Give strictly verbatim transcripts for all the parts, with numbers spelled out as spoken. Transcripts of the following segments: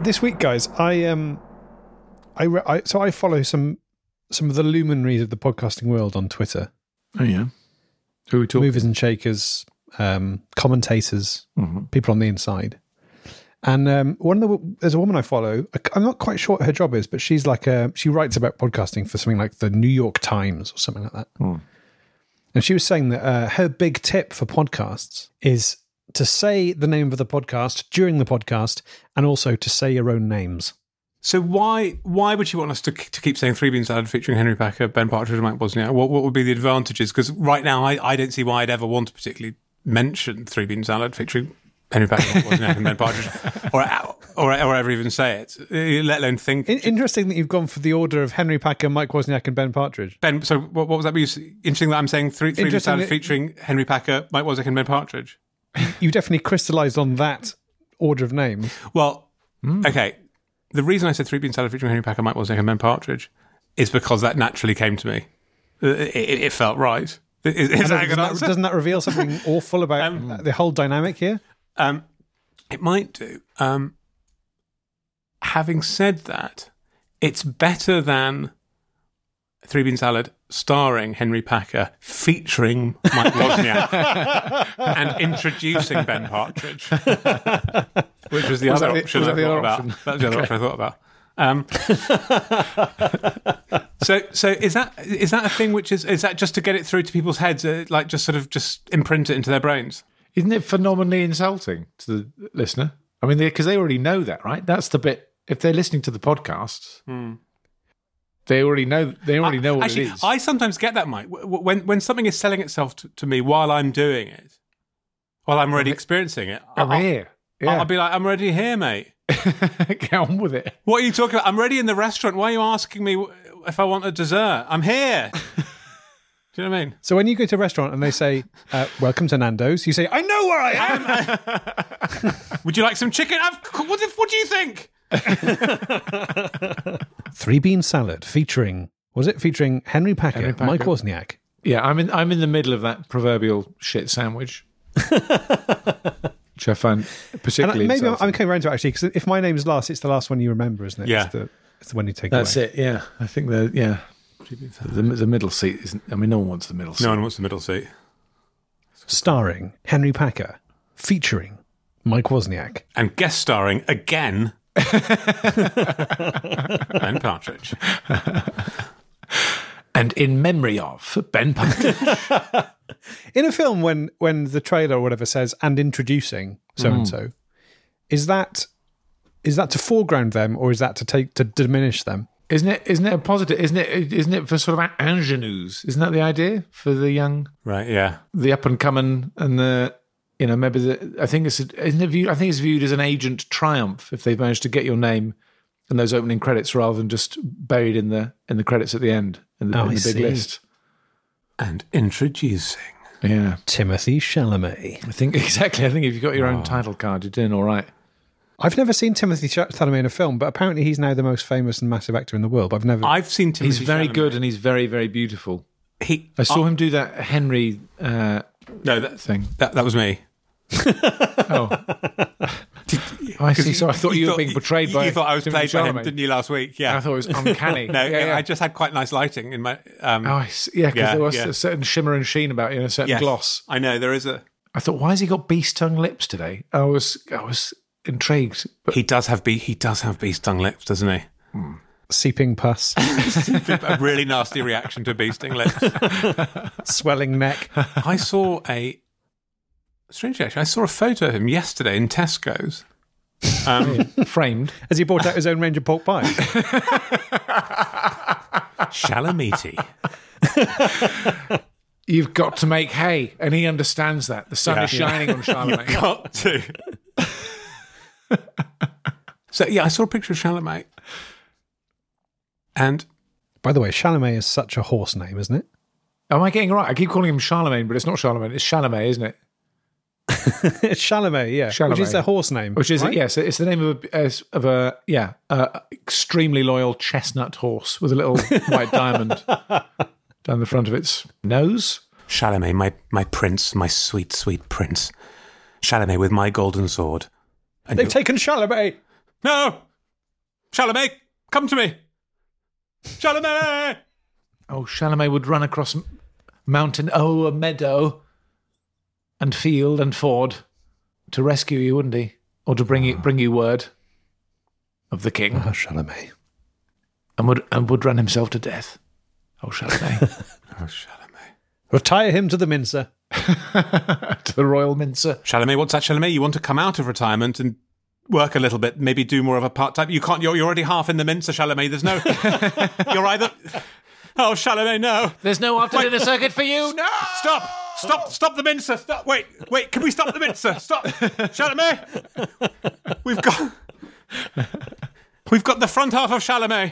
this week, guys, I um, I, re- I so I follow some some of the luminaries of the podcasting world on Twitter. Oh yeah, who are we talking? Movers and shakers, um, commentators, mm-hmm. people on the inside. And um, one of the there's a woman I follow. I'm not quite sure what her job is, but she's like a she writes about podcasting for something like the New York Times or something like that. Mm. And she was saying that uh, her big tip for podcasts is to say the name of the podcast during the podcast, and also to say your own names. So why why would you want us to to keep saying Three Bean Salad featuring Henry Packer, Ben Partridge, and Mike Wozniak? What what would be the advantages? Because right now I, I don't see why I'd ever want to particularly mention Three Bean Salad featuring Henry Packer, Mike Wozniak, and Ben Partridge, or, or or ever even say it, let alone think. In- interesting that you've gone for the order of Henry Packer, Mike Wozniak, and Ben Partridge. Ben, so what, what was that? Interesting that I'm saying Three, three Bean Salad featuring Henry Packer, Mike Wozniak, and Ben Partridge. You definitely crystallised on that order of name. Well, mm. okay. The reason I said Three Bean Salad featuring Henry Packer, Mike Wozniak, and Ben Partridge is because that naturally came to me. It, it, it felt right. Is, is that doesn't, that, doesn't that reveal something awful about um, the whole dynamic here? Um, it might do. Um, having said that, it's better than Three Bean Salad starring Henry Packer, featuring Mike Wozniak, and introducing Ben Partridge, which was the was other the, option was I the thought other about. Option? That was the other okay. option I thought about. Um, so, so is that is that a thing? Which is is that just to get it through to people's heads, uh, like just sort of just imprint it into their brains? Isn't it phenomenally insulting to the listener? I mean, because they, they already know that, right? That's the bit. If they're listening to the podcasts. Hmm. They already know. They already know what Actually, it is. I sometimes get that, Mike. When when something is selling itself to, to me while I'm doing it, while I'm already experiencing it, I'm I'll, here. Yeah. I'll be like, "I'm already here, mate." Get on with it. What are you talking about? I'm already in the restaurant. Why are you asking me if I want a dessert? I'm here. Do you know what I mean? So when you go to a restaurant and they say, uh, "Welcome to Nando's," you say, "I know where I am." Would you like some chicken? I've, what, if, what do you think? Three Bean Salad featuring was it featuring Henry Packer, Henry Packer. Mike Wozniak. Yeah, I'm in. I'm in the middle of that proverbial shit sandwich, which I find particularly. And maybe I'm, insulting. I'm coming around to it actually, because if my name's last, it's the last one you remember, isn't it? Yeah, it's the, it's the one you take. That's away. it. Yeah, I think the yeah the, the middle seat isn't. I mean, no one wants the middle seat. No one wants the middle seat. Starring Henry Packer, featuring Mike Wozniak, and guest starring again. Ben Partridge. And in memory of Ben Partridge. In a film, when when the trailer or whatever says "and introducing so and so," is that is that to foreground them, or is that to take to diminish them? Isn't it? Isn't it a positive? Isn't it? Isn't it for sort of ingenues? Isn't that the idea for the young, right? Yeah, the up and coming and the. You know, maybe the, I think it's isn't it viewed, I think it's viewed as an agent triumph if they've managed to get your name in those opening credits rather than just buried in the in the credits at the end in the, oh, in the I big see. list. And introducing, yeah, Timothy Chalamet. I think exactly. I think if you've got your oh. own title card, you're doing all right. I've never seen Timothy Chalamet in a film, but apparently he's now the most famous and massive actor in the world. But I've never. I've seen Timothy. He's very Chalamet. good and he's very very beautiful. He. I saw I, him do that Henry. Uh, no, that thing. That that was me. oh, I see. So I thought you, you were being portrayed you, by. You thought I was Timothy played by Chalamet. him, didn't you? Last week, yeah. I thought it was uncanny. no, yeah, yeah. I just had quite nice lighting in my. Um, oh, I see. yeah, because yeah, there was yeah. a certain shimmer and sheen about you, and a certain yes, gloss. I know there is a. I thought, why has he got beast tongue lips today? I was, I was intrigued. But he does have be he does have beast tongue lips, doesn't he? Hmm. Seeping pus, a really nasty reaction to beast tongue lips, swelling neck. I saw a. Strangely, actually, I saw a photo of him yesterday in Tesco's. Um, framed. Has he brought out his own range of pork pie? Shalamiti. You've got to make hay, and he understands that. The sun yeah, is shining yeah. on Chalamet. You've got to. So, yeah, I saw a picture of Chalamet. And... By the way, Chalamet is such a horse name, isn't it? Am I getting it right? I keep calling him Charlemagne, but it's not Charlemagne. It's Chalamet, isn't it? It's Chalamet, yeah, Chalamet. which is a horse name, which is right? yes, it's the name of a of a yeah, a extremely loyal chestnut horse with a little white diamond down the front of its nose. Chalamet, my my prince, my sweet sweet prince. Chalamet with my golden sword. And They've taken Chalamet. No, Chalamet, come to me. Chalamet. Oh, Chalamet would run across m- mountain, oh, a meadow, and field and ford to rescue you, wouldn't he? Or to bring you bring you word of the king, Oh, Chalamet. and would and would run himself to death. Oh, Chalamet. Oh, Chalamet. Retire him to the Mincer. To the royal mincer. Chalamet, what's that, Chalamet? You want to come out of retirement and work a little bit, maybe do more of a part-time... You can't... You're, you're already half in the Mincer, Chalamet. There's no... You're either... Oh, Chalamet, no. There's no after-dinner circuit for you. No! Stop! Stop! Stop the Mincer! Stop! Wait! Wait! Can we stop the Mincer? Stop! Chalamet! We've got... We've got the front half of Chalamet.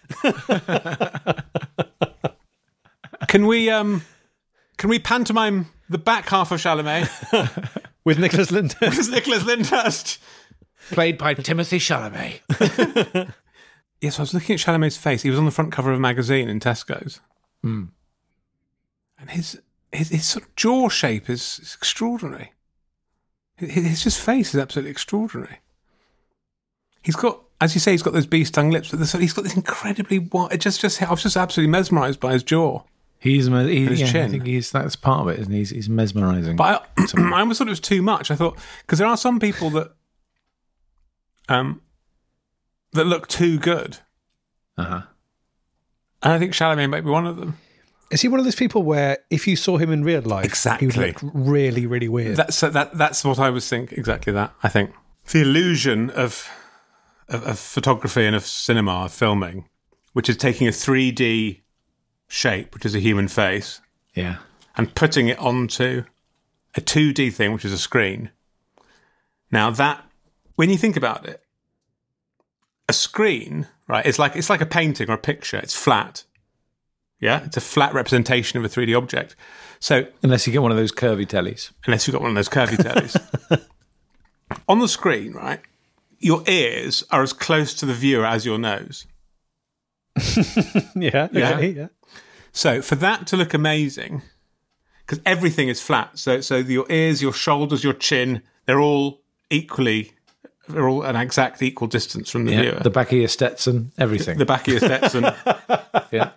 Can we, um... Can we pantomime the back half of Chalamet? With Nicholas Lyndhurst. It's Nicholas Lyndhurst. Played by Timothy Chalamet. Yes, I was looking at Chalamet's face. He was on the front cover of a magazine in Tesco's. Mm. And his, his his sort of jaw shape is, is extraordinary. His, his his face is absolutely extraordinary. He's got, as you say, he's got those bee-stung lips, but he's got this incredibly wide... It just, just, I was just absolutely mesmerised by his jaw. He's, he, his yeah, chin. I think he's that's part of it, isn't he? He's, he's mesmerising. But I, I almost thought it was too much. I thought, because there are some people that um that look too good. Uh-huh. And I think Chalamet might be one of them. Is he one of those people where if you saw him in real life, Exactly. he would look really, really weird? That's that. That's what I was thinking. Exactly that. I think the illusion of, of of photography and of cinema, of filming, which is taking a three D shape, which is a human face, Yeah. and putting it onto a two D thing, which is a screen. Now that, when you think about it, a screen, right? It's like it's like a painting or a picture. It's flat. Yeah, it's a flat representation of a three D object. So Unless you get one of those curvy tellies. unless you've got one of those curvy tellies. On the screen, right, your ears are as close to the viewer as your nose. yeah, Yeah. okay, yeah. So for that to look amazing, because everything is flat, so so your ears, your shoulders, your chin, they're all equally, they're all an exact equal distance from the Yeah. viewer. The back of your Stetson, everything. The back of your Stetson, yeah.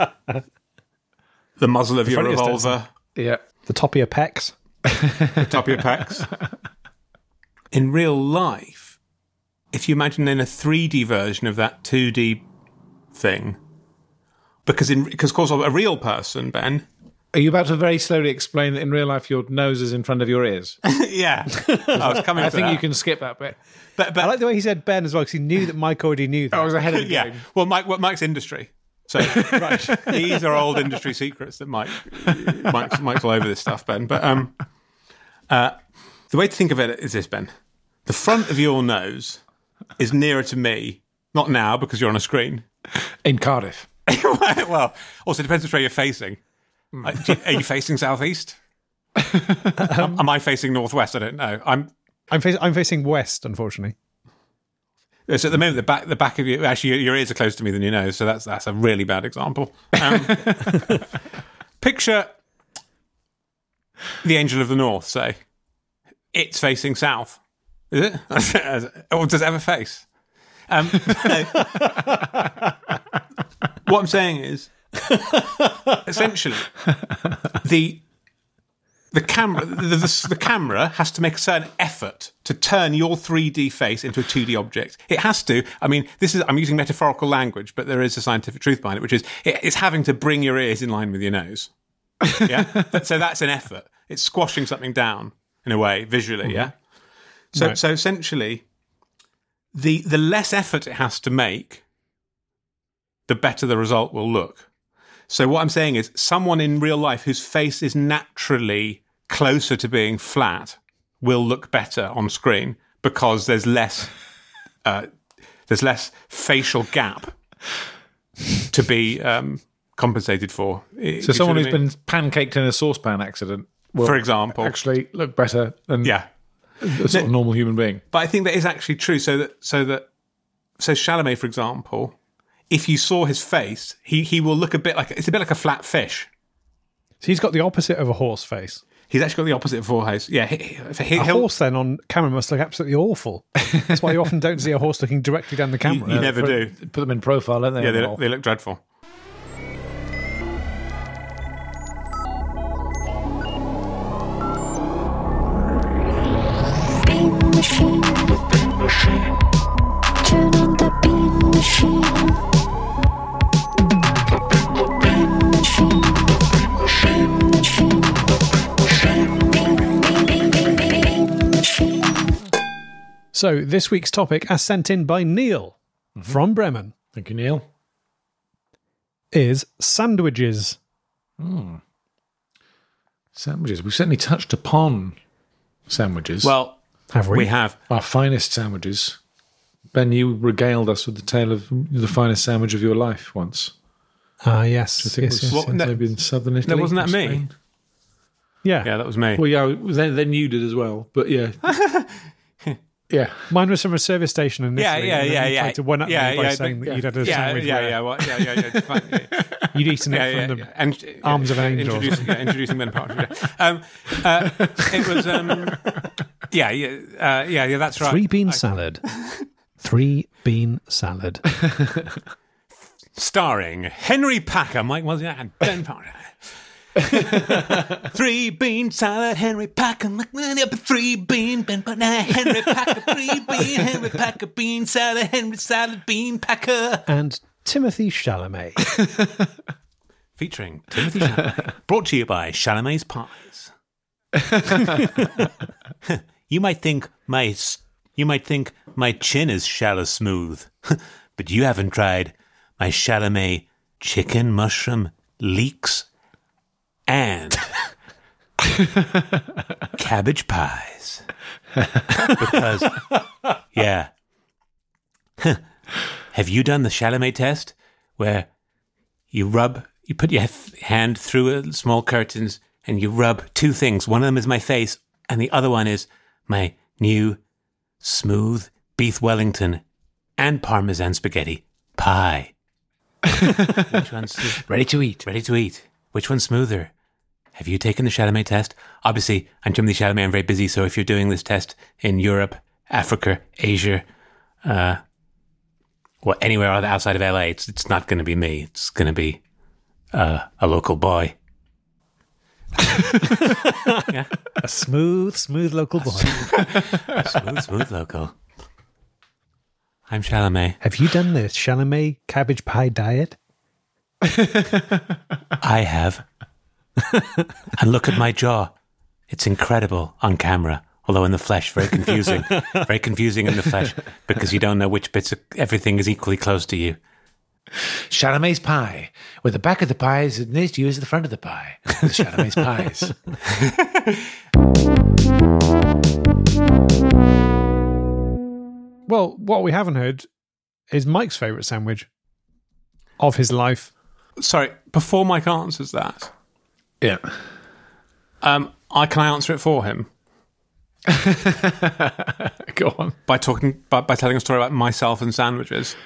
the muzzle of your front of your revolver, Yeah. The top of your pecs. the top of your pecs. In real life, if you imagine then a three D version of that two D thing, because in because of course a real person, Ben. Are you about to very slowly explain that in real life your nose is in front of your ears? Yeah, I was coming. I to think that. you can skip that bit. But, but I like the way he said Ben as well, because he knew that Mike already knew that. I was ahead of the yeah. game. Well, Mike, well, Mike's industry. So right. These are old industry secrets that Mike, Mike's, Mike's all over this stuff, Ben. But um, uh, the way to think of it is this, Ben. The front of your nose is nearer to me, not now because you're on a screen. In Cardiff. Well, also depends which way you're facing. Like, do you- are you facing southeast? am, am I facing northwest? I don't know. I'm. I'm, face- I'm facing west, unfortunately. So at the moment, the back, the back of you, actually, your, your ears are closer to me than your nose, so that's that's a really bad example. Um, picture the Angel of the North, say. It's facing south. Is it? Or does it have a face? Um, what I'm saying is, essentially, the the camera the, the, the camera has to make a certain effort to turn your three D face into a two D object. It has to. I mean, this is I'm using metaphorical language, but there is a scientific truth behind it, which is it, it's having to bring your ears in line with your nose. Yeah. So that's an effort. It's squashing something down in a way visually. Yeah. So Right. so essentially, the the less effort it has to make, the better the result will look. So what I'm saying is someone in real life whose face is naturally closer to being flat will look better on screen because there's less uh, there's less facial gap to be um, compensated for. So someone who's been pancaked in a saucepan accident will for example, actually look better than yeah. a sort of normal human being. But I think that is actually true. So that so that so Chalamet, for example, if you saw his face, he he will look a bit like it's a bit like a flat fish. So he's got the opposite of a horse face. He's actually got the opposite forehead. Yeah, he, he, A he'll- horse then on camera must look absolutely awful. That's why you often don't see a horse looking directly down the camera. You never Put- do. Put them in profile, don't they? Yeah, they All? look, they look dreadful. Bean machine. Turn on the bean machine. Bean machine. Bean machine. Bean, bean, bean, bean, bean, bean machine. So this week's topic, as sent in by Neil from Bremen, Thank you, Neil. is sandwiches. Sandwiches. We've certainly touched upon sandwiches. Well, Have we? we have. our finest sandwiches. Ben, you regaled us with the tale of the finest sandwich of your life once. Ah, yes. I think yes, it was yes, What- yes. no- maybe in southern Italy. No, wasn't that or me? Spain. Yeah. Yeah, that was me. Well, yeah, then, then you did as well. But yeah. yeah. Mine was from a service station in Yeah, Italy. yeah, and then yeah, you yeah. tried to one up Yeah, me by yeah, saying but- that you'd had a yeah, sandwich yeah, where yeah, well, yeah, yeah, yeah. It's fine. Yeah. you'd eaten it yeah, from yeah, the yeah. And, arms of an yeah, angel or Introducing, yeah, introducing Ben Partridge. Yeah. Um, uh, it was, um, yeah, yeah, uh, yeah, yeah, that's right. three bean I- salad. Three bean salad. Starring Henry Packer, Mike Wozniak, and Ben Partridge. Three bean salad, Henry Packer, three bean, Ben Partridge, Henry Packer, three bean, Henry Packer, bean salad, Henry salad, bean Packer. And Timothy Chalamet. Featuring Timothy Chalamet. Brought to you by Chalamet's Pies. You might think my s- you might think my chin is shallow smooth, but you haven't tried my Chalamet chicken mushroom leeks and cabbage pies. Because, yeah. Have you done the Chalamet test where you rub, you put your f- hand through a small curtains and you rub two things? One of them is my face and the other one is my new smooth beef Wellington and Parmesan spaghetti pie. Which one's Ready to eat. ready to eat? Which one's smoother? Have you taken the Chalamet test? Obviously, I'm Timothy Chalamet. I'm very busy, so if you're doing this test in Europe, Africa, Asia, uh, well, anywhere other outside of L A, it's it's not going to be me. It's going to be uh, a local boy. Yeah, A smooth, smooth local boy. smooth, smooth local. I'm Chalamet. Have you done the Chalamet cabbage pie diet? I have. And look at my jaw. It's incredible on camera, although in the flesh, very confusing. Very confusing in the flesh because you don't know which bits of everything is equally close to you. Chalamet's pie, where the back of the pie is as near to you as the front of the pie. The Chalamet's pies. Well, what we haven't heard is Mike's favourite sandwich of his life. Sorry, before Mike answers that, Yeah. um, I can I answer it for him Go on. by talking by, by telling a story about myself and sandwiches.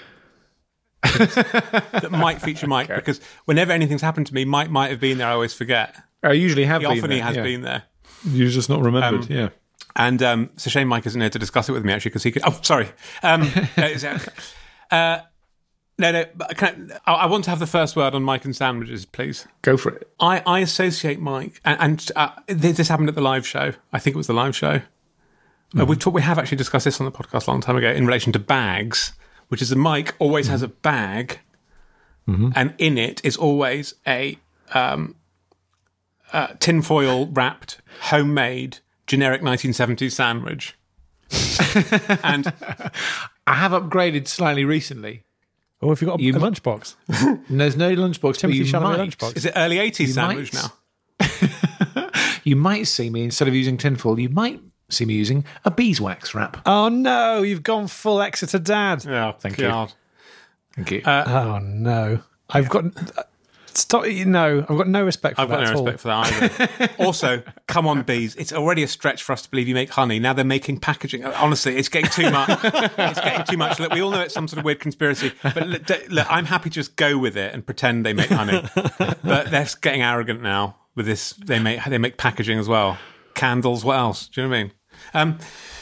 That might feature Mike because whenever anything's happened to me, Mike might have been there. I always forget. I usually have He been often there, he has yeah. been there. You've just not remembered, Um, yeah. And um, it's a shame Mike isn't here to discuss it with me, actually, because he could... Oh, sorry. Um, no, it's, uh, no, no. but Can I, I want to have the first word on Mike and sandwiches, please. Go for it. I, I associate Mike... And, and uh, this this happened at the live show. I think it was the live show. Uh, we've talked, we have actually discussed this on the podcast a long time ago in relation to bags, which is that Mike always has a bag, and in it is always a um, uh, tinfoil wrapped, homemade, generic nineteen seventies sandwich. And I have upgraded slightly recently. Or have you got a, You- a lunchbox? And there's no lunchbox, Timothy but you Chalamet might, lunchbox. is it early eighties You sandwich might. now? you might see me, instead of using tinfoil, you might see me using a beeswax wrap. Oh no, you've gone full Exeter dad. Oh, Thank you. God. Thank you. Oh no. I've got... Stop, no, I've got no respect for I've that got no at all. respect for that either. Also, come on, bees. It's already a stretch for us to believe you make honey. Now they're making packaging. Honestly, it's getting too much. It's getting too much. Look, we all know it's some sort of weird conspiracy. But look, d- look, I'm happy to just go with it and pretend they make honey. But they're getting arrogant now. with this. They make they make packaging as well. Candles. What else? Do you know what I mean? Um,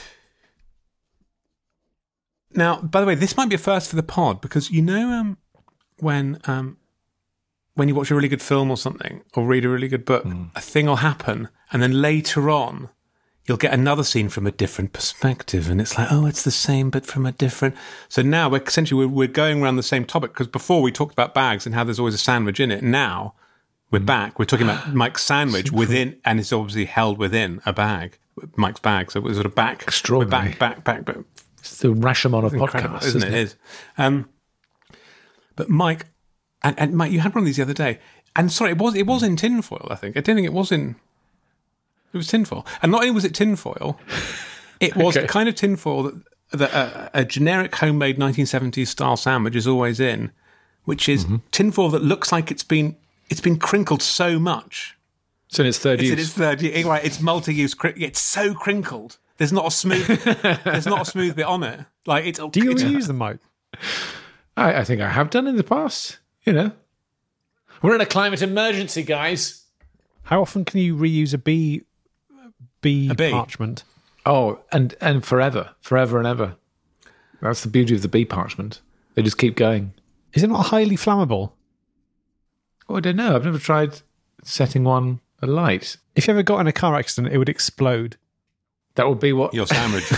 now, by the way, this might be a first for the pod because you know um, when um, when you watch a really good film or something or read a really good book, mm. a thing will happen, and then later on, you'll get another scene from a different perspective, and it's like, oh, it's the same, but from a different. So now we're essentially we're, we're going around the same topic because before we talked about bags and how there's always a sandwich in it. Now we're back. We're talking about Mike's sandwich within, and it's obviously held within a bag, Mike's bag. So we're sort of back. Extraordinary. We're back, back, back, back. It's the Rashomon of Incredible, podcasts, isn't it? It is. Um, but Mike, and, and Mike, you had one of these the other day, and sorry, it was it was in tinfoil. I think I didn't think it was in. It was tinfoil. And not only was it tinfoil, it was Okay. the kind of tinfoil that, that a, a generic homemade nineteen seventies style sandwich is always in, which is mm-hmm. tinfoil that looks like it's been it's been crinkled so much. It's in its third It's use. in its third use. Right, it's multi-use. It's so crinkled. There's not a smooth there's not a smooth bit on it. Like it's Do you it's, reuse them, Mike? I, I think I have done in the past. You know, we're in a climate emergency, guys. How often can you reuse a bee, bee, A bee? parchment? Oh, and and forever, forever and ever. That's the beauty of the bee parchment. They just keep going. Is it not highly flammable? Oh, I don't know. I've never tried setting one alight. If you ever got in a car accident, it would explode. That would be what your sandwich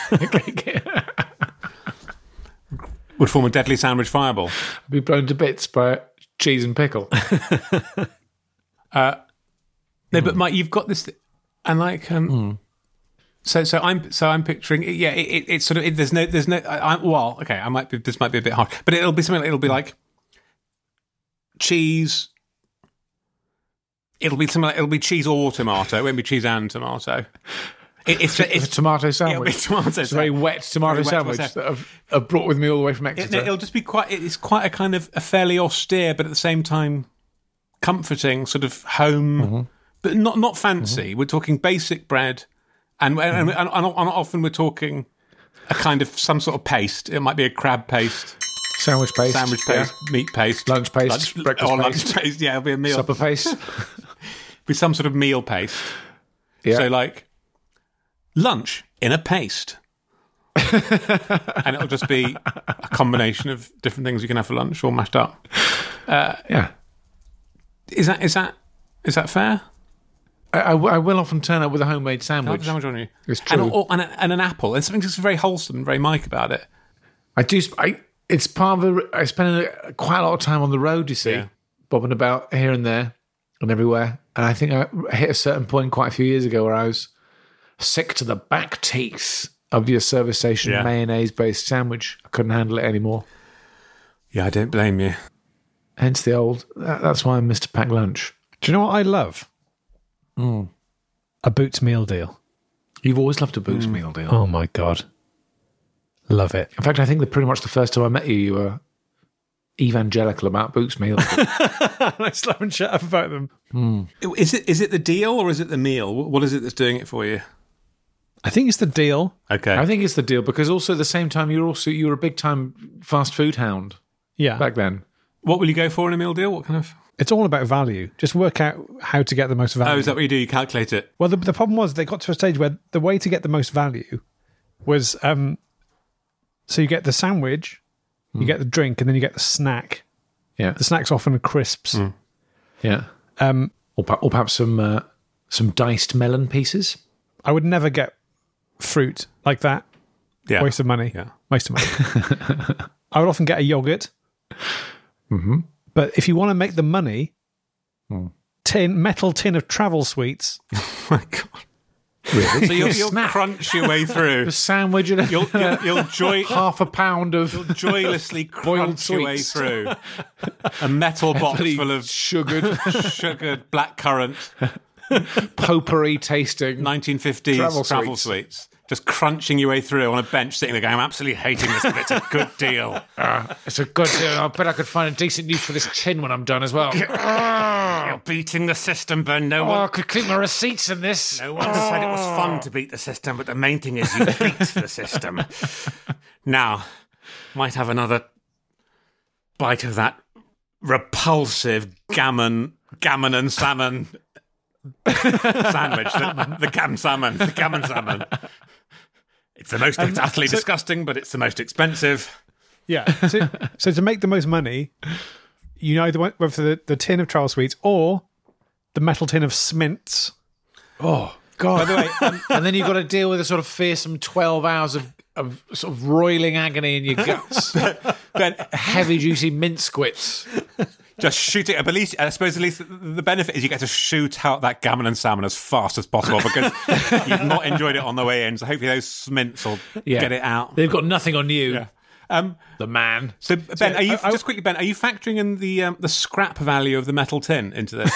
would form a deadly sandwich fireball. be blown to bits by cheese and pickle. Uh, no, but Mike, you've got this, th- and like, um, Mm. so so I'm so I'm picturing, yeah, it, it, it's sort of it, there's no there's no, I, I, well, okay, I might be this might be a bit hard, but it'll be something. Like, it'll be like cheese. It'll be something like it'll be cheese or tomato. It won't be cheese and tomato. It, it's, It's it's a tomato it'll be sandwich. tomato. It's a very wet tomato Very wet sandwich tomato. that I've, I've brought with me all the way from It, Exeter. it'll just be quite. It's quite a kind of a fairly austere, but at the same time comforting sort of home, Mm-hmm. but not not fancy. Mm-hmm. We're talking basic bread, and and, and, and and often we're talking a kind of some sort of paste. It might be a crab paste, Sandwich paste. sandwich paste, meat paste, Lunch paste, breakfast or paste. lunch paste. Yeah, it'll be a Yeah. meal. Supper paste. Be some sort of meal paste. Yeah. So like lunch in a paste. And it'll just be a combination of different things you can have for lunch all mashed up. yeah. Is that is that is that fair? I, I, I will often turn up with a homemade How sandwich. much sandwich on you? It's And, true. or, and, a, and an apple. And something that's very wholesome and very Mike about it. I do. sp- I, it's part of. A, I spend a, quite a lot of time on the road. You see, Yeah. bobbing about here and there and everywhere. And I think I hit a certain point quite a few years ago where I was sick to the back teeth of your service station Yeah. mayonnaise-based sandwich. I couldn't handle it anymore. Yeah, I don't blame you. Hence the old. That, that's why I'm Mister Pack Lunch. Do you know what I love? Mm. A Boots meal deal. You've always loved a Boots meal deal. Oh my God. Love it. In fact, I think that pretty much the first time I met you, you were evangelical about Boots meal. I still haven't shut up about them. Is it is it the deal or is it the meal? What is it that's doing it for you? I think it's the deal. Okay. I think it's the deal because also at the same time you're also you were a big time fast food hound Yeah. back then. What will you go for in a meal deal? What kind of... It's all about value. Just work out how to get the most value. Oh, is that what you do? You calculate it? Well, the, the problem was they got to a stage where the way to get the most value was um, so you get the sandwich, you get the drink, and then you get the snack. Yeah, The snack's often crisps. yeah. Um, Or, per- or perhaps some uh, some diced melon pieces. I would never get fruit like that. Yeah. Waste of money. Yeah. Waste of money. I would often get a yogurt. Mm-hmm. But if you want to make the money, Mm. tin metal tin of travel sweets. Oh my God. Really? So you'll, you'll Snack. crunch your way through. a sandwich and a, You'll, you'll, you'll joy... half a pound of You'll joylessly Boiled crunch your way sweets. through a metal box bloody full of sugared, sugared blackcurrant potpourri tasting. nineteen fifties Travel travel, sweets. sweets. Just crunching your way through on a bench, sitting there going, I'm absolutely hating this, but it's a good deal. It's a good deal. I bet I could find a decent use for this tin when I'm done as well. You're beating the system, Ben. No Oh, I one, could keep my receipts in this. no one said it was fun to beat the system, but the main thing is you beat the system. Now, might have another bite of that repulsive gammon, gammon and salmon sandwich, the, the cam salmon, the gammon salmon. It's the most it's utterly so, disgusting, but it's the most expensive. Yeah. So, so to make the most money, you either went for the, the tin of Charles Sweets or the metal tin of Smints. Oh, God. By the way, um, and then you've got to deal with a sort of fearsome twelve hours of, of sort of roiling agony in your guts. but, but heavy, juicy mint squits. Just shoot it. But at least, I suppose, at least the benefit is you get to shoot out that gammon and salmon as fast as possible because you've not enjoyed it on the way in. So hopefully those Smints will yeah. get it out. They've got nothing on you. Yeah. Um, the man. So Ben, so, are you I, I, just quickly, Ben? Are you factoring in the um, the scrap value of the metal tin into this?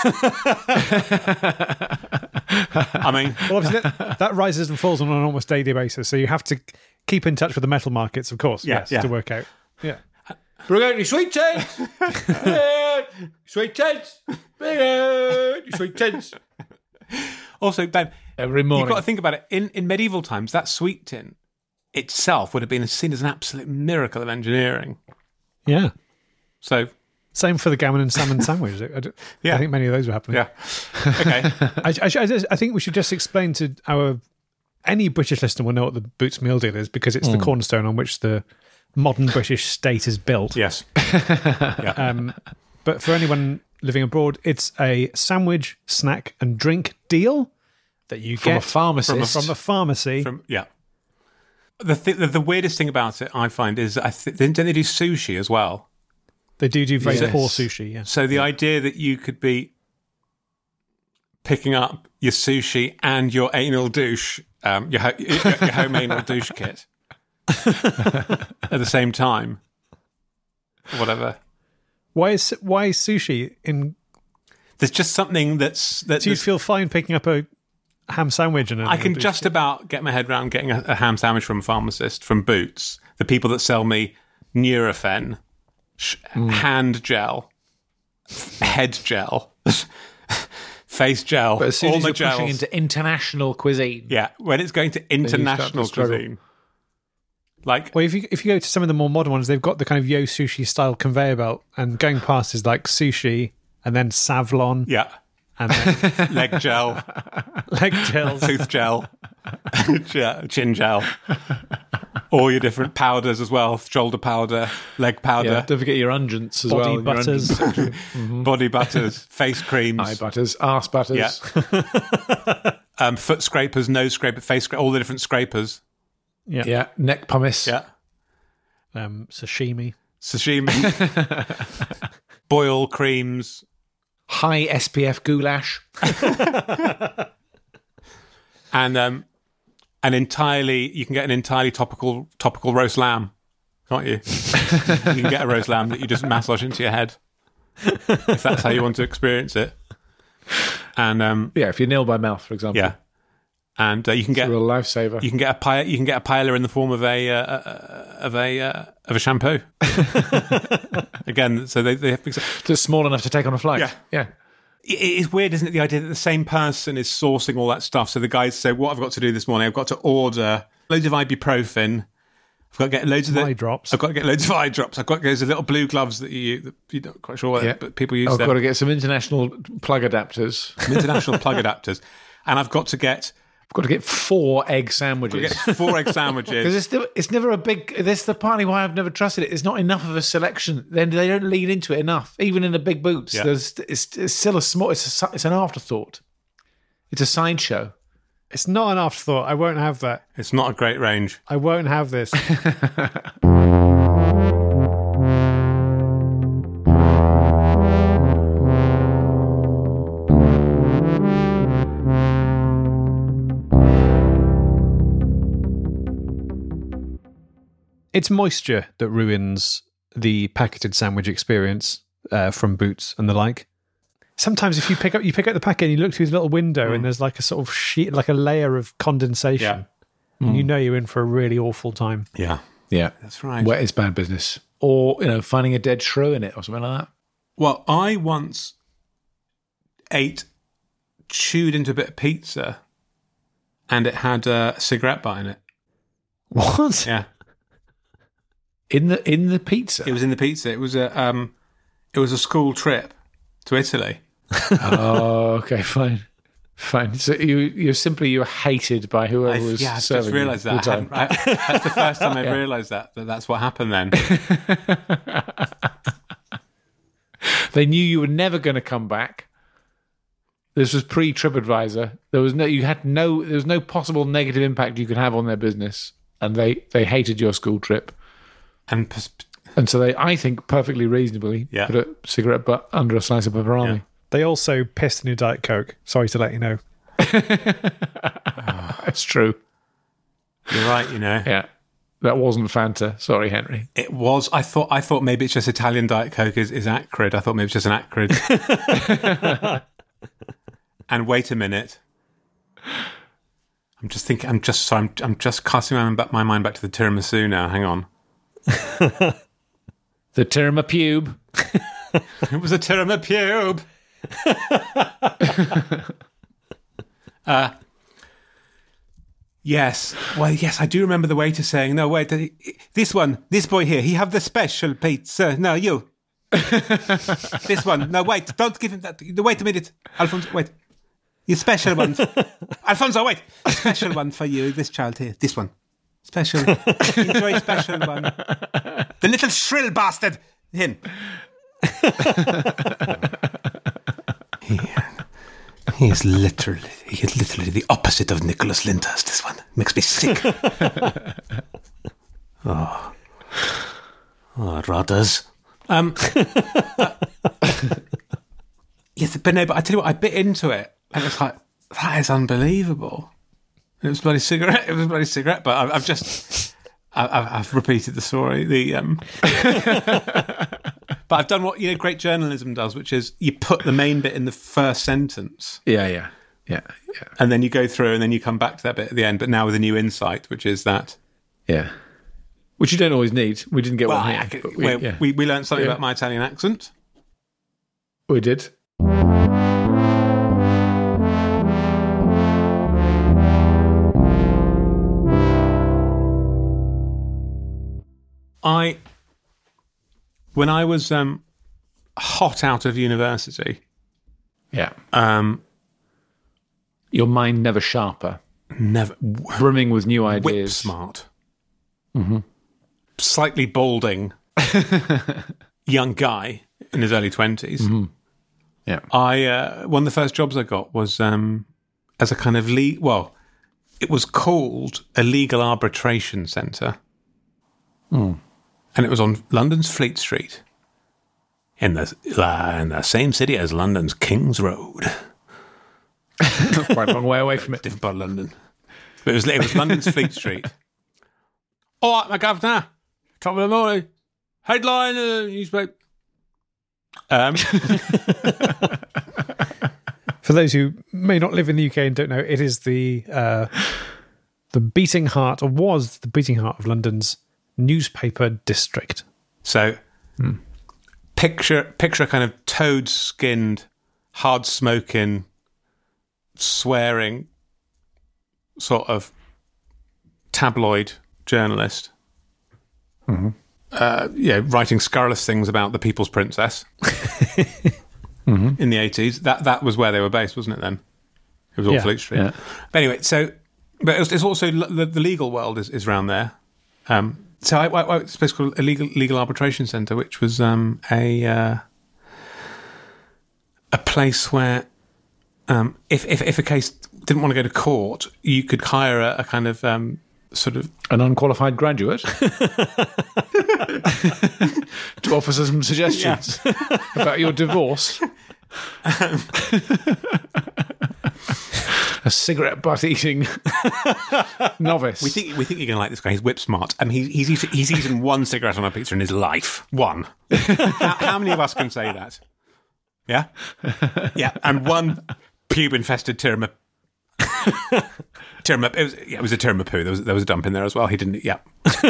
I mean, well, obviously that, that rises and falls on an almost daily basis, so you have to keep in touch with the metal markets, of course, yeah, yes, yeah. to work out. Yeah. Bring out your sweet tins! Bring out sweet tins! Bring out your sweet tins! Also, Ben, every morning you've got to think about it. In in medieval times, that sweet tin itself would have been seen as an absolute miracle of engineering. Yeah. So, same for the gammon and salmon sandwich. I, don't, yeah. I think many of those were happening. Yeah. Okay. I, I, I, just, I think we should just explain to our any British listener will know what the Boots meal deal is because it's mm. the cornerstone on which the modern British state is built. Yes. yeah. Um, but for anyone living abroad, it's a sandwich, snack, and drink deal that you from get a pharmacist from a, from a pharmacy. From, yeah. The, th- the the weirdest thing about it, I find, is I th- don't they do sushi as well? They do do very yes. poor sushi. Yeah. So the yeah. idea that you could be picking up your sushi and your anal douche, um, your, ho- your, your home anal douche kit at the same time, whatever. Why is why is sushi in? There's just something that's that. Do you feel fine picking up a ham sandwich? And a, I can just kit? about get my head around getting a, a ham sandwich from a pharmacist from Boots, the people that sell me Nurofen, sh- mm. hand gel, head gel, face gel, but as soon all as the you're gels. pushing into international cuisine, yeah, when it's going to international to cuisine. Like, well, if you if you go to some of the more modern ones, they've got the kind of Yo Sushi style conveyor belt, and going past is like sushi, and then Savlon, yeah, and then leg gel, leg gel, tooth gel, chin gel, all your different powders as well, shoulder powder, leg powder. Yeah, don't forget your unguents as body well. Butters. mm-hmm. Body butters, face creams, eye butters, arse butters, yeah, um, foot scrapers, nose scraper, face scraper, all the different scrapers. Yeah, yeah, neck pumice, yeah, um, sashimi, sashimi, boil creams, high S P F goulash, and um, an entirely you can get an entirely topical topical roast lamb, can't you? You can get a roast lamb that you just massage into your head if that's how you want to experience it. And um, yeah, if you're nil by mouth, for example, yeah. And uh, you can it's get a real lifesaver. You can get a pi- You can get a paella in the form of a uh, uh, of a uh, of a shampoo. Again, so they they have just small enough to take on a flight. Yeah, yeah. It is weird, isn't it? The idea that the same person is sourcing all that stuff. So the guys say, "What I've got to do this morning? I've got to order loads of ibuprofen. I've got to get loads of eye the, drops. I've got to get loads of eye drops. I've got to get those little blue gloves that you that you're not quite sure what, yeah. but people use. I've them. got to get some international plug adapters. Some international plug adapters, and I've got to get. I've got to get four egg sandwiches. Get four egg sandwiches. Because it's, never- it's never a big... That's the partly why I've never trusted it. It's not enough of a selection. Then they don't lean into it enough. Even in the big Boots, Yeah. there's it's, it's still a small... It's, a, it's an afterthought. It's a sideshow. It's not an afterthought. I won't have that. It's not a great range. I won't have this. It's moisture that ruins the packeted sandwich experience uh, from Boots and the like. Sometimes if you pick up you pick up the packet and you look through the little window mm. and there's like a sort of sheet, like a layer of condensation, yeah. and Mm. you know you're in for a really awful time. Yeah, Yeah. that's right. Wet is bad business. Or, you know, finding a dead shrew in it or something like that. Well, I once ate, chewed into a bit of pizza, and it had a cigarette butt in it. What? Yeah, In the in the pizza? it was in the pizza. It was a um, it was a school trip to Italy, Oh, okay, fine. Fine. So you you're simply you're hated by whoever I, was yeah, I've serving just realised you that. all I the hadn't- time. I- that's the first time I've Yeah. realised that, that that's what happened then. They knew you were never going to come back. This was pre TripAdvisor. There was no you had no there was no possible negative impact you could have on their business, and they they hated your school trip. And pers- And so they, I think, perfectly reasonably Yeah. put a cigarette butt under a slice of pepperoni. Yeah. They also pissed in your Diet Coke. Sorry to let you know. That's true. you're right, you know. Yeah. That wasn't Fanta. Sorry, Henry. It was. I thought. I thought maybe it's just Italian Diet Coke is, is acrid. I thought maybe it's just an acrid. And wait a minute. I'm just thinking. I'm just. Sorry. I'm, I'm just casting my, mind back- my mind back to the tiramisu now. Hang on. The tiramisu. It was a tiramisu. uh, yes. Well, yes, I do remember the waiter saying, "No, wait. uh, This one, this boy here, he have the special pizza. No, you. This one. No, wait. Don't give him that. Wait a minute, Alfonso. Wait. Your special one, Alfonso. Wait. Special one for you. This child here. This one. Special. Enjoy special one. The little shrill bastard. Him. he, he is literally, he is literally the opposite of Nicholas Lyndhurst. This one makes me sick. oh, oh, Rodders. Um, uh, yes, but no, but I tell you what, I bit into it, and it's like that is unbelievable. It was a bloody cigarette. It was a bloody cigarette, but I've, I've just. I've, I've repeated the story. The um, but I've done what you know great journalism does, which is you put the main bit in the first sentence, Yeah, yeah, yeah, yeah, and then you go through, and then you come back to that bit at the end. But now with a new insight, which is that yeah. Which you don't always need. We didn't get well, one I, here. I could- but we, we, yeah. we we learned something Yeah. about my Italian accent. we did. I when I was um, hot out of university, Yeah. um, Your mind never sharper, never brimming with new whip ideas. smart, mm-hmm. slightly balding young guy in his early twenties. Mm-hmm. Yeah. I uh, one of the first jobs I got was um, as a kind of le- well, it was called a legal arbitration centre, Mm. and it was on London's Fleet Street, in the uh, in the same city as London's King's Road. Quite a long way away from it. Different part of London. But it was, it was London's Fleet Street. All right, my governor. Top of the morning. Headline uh, newspaper. Um, For those who may not live in the U K and don't know, it is the uh, the beating heart, or was the beating heart of London's newspaper district. so picture picture a kind of toad-skinned, hard-smoking, swearing sort of tabloid journalist. Uh, yeah, writing scurrilous things about the People's Princess in the eighties. That that was where they were based, wasn't it? Then it was all Yeah. Fleet Street. Yeah. But anyway, so but it's, it's also the, the legal world is, is around there. Um, so I, I, I it's a place called a legal legal arbitration centre, which was um, a uh, a place where um, if, if if a case didn't want to go to court, you could hire a, a kind of um, sort of An unqualified graduate to offer some suggestions about your divorce. A cigarette butt eating novice. We think we think you're going to like this guy. He's whip smart. I mean, he's he's eaten, he's eaten one cigarette on a pizza in his life. One. how, how many of us can say that? Yeah, yeah. And one pube-infested tiramisu. Tiramisu. It was, yeah, it was a tiramisu. There was there was a dump in there as well. He didn't. Yeah.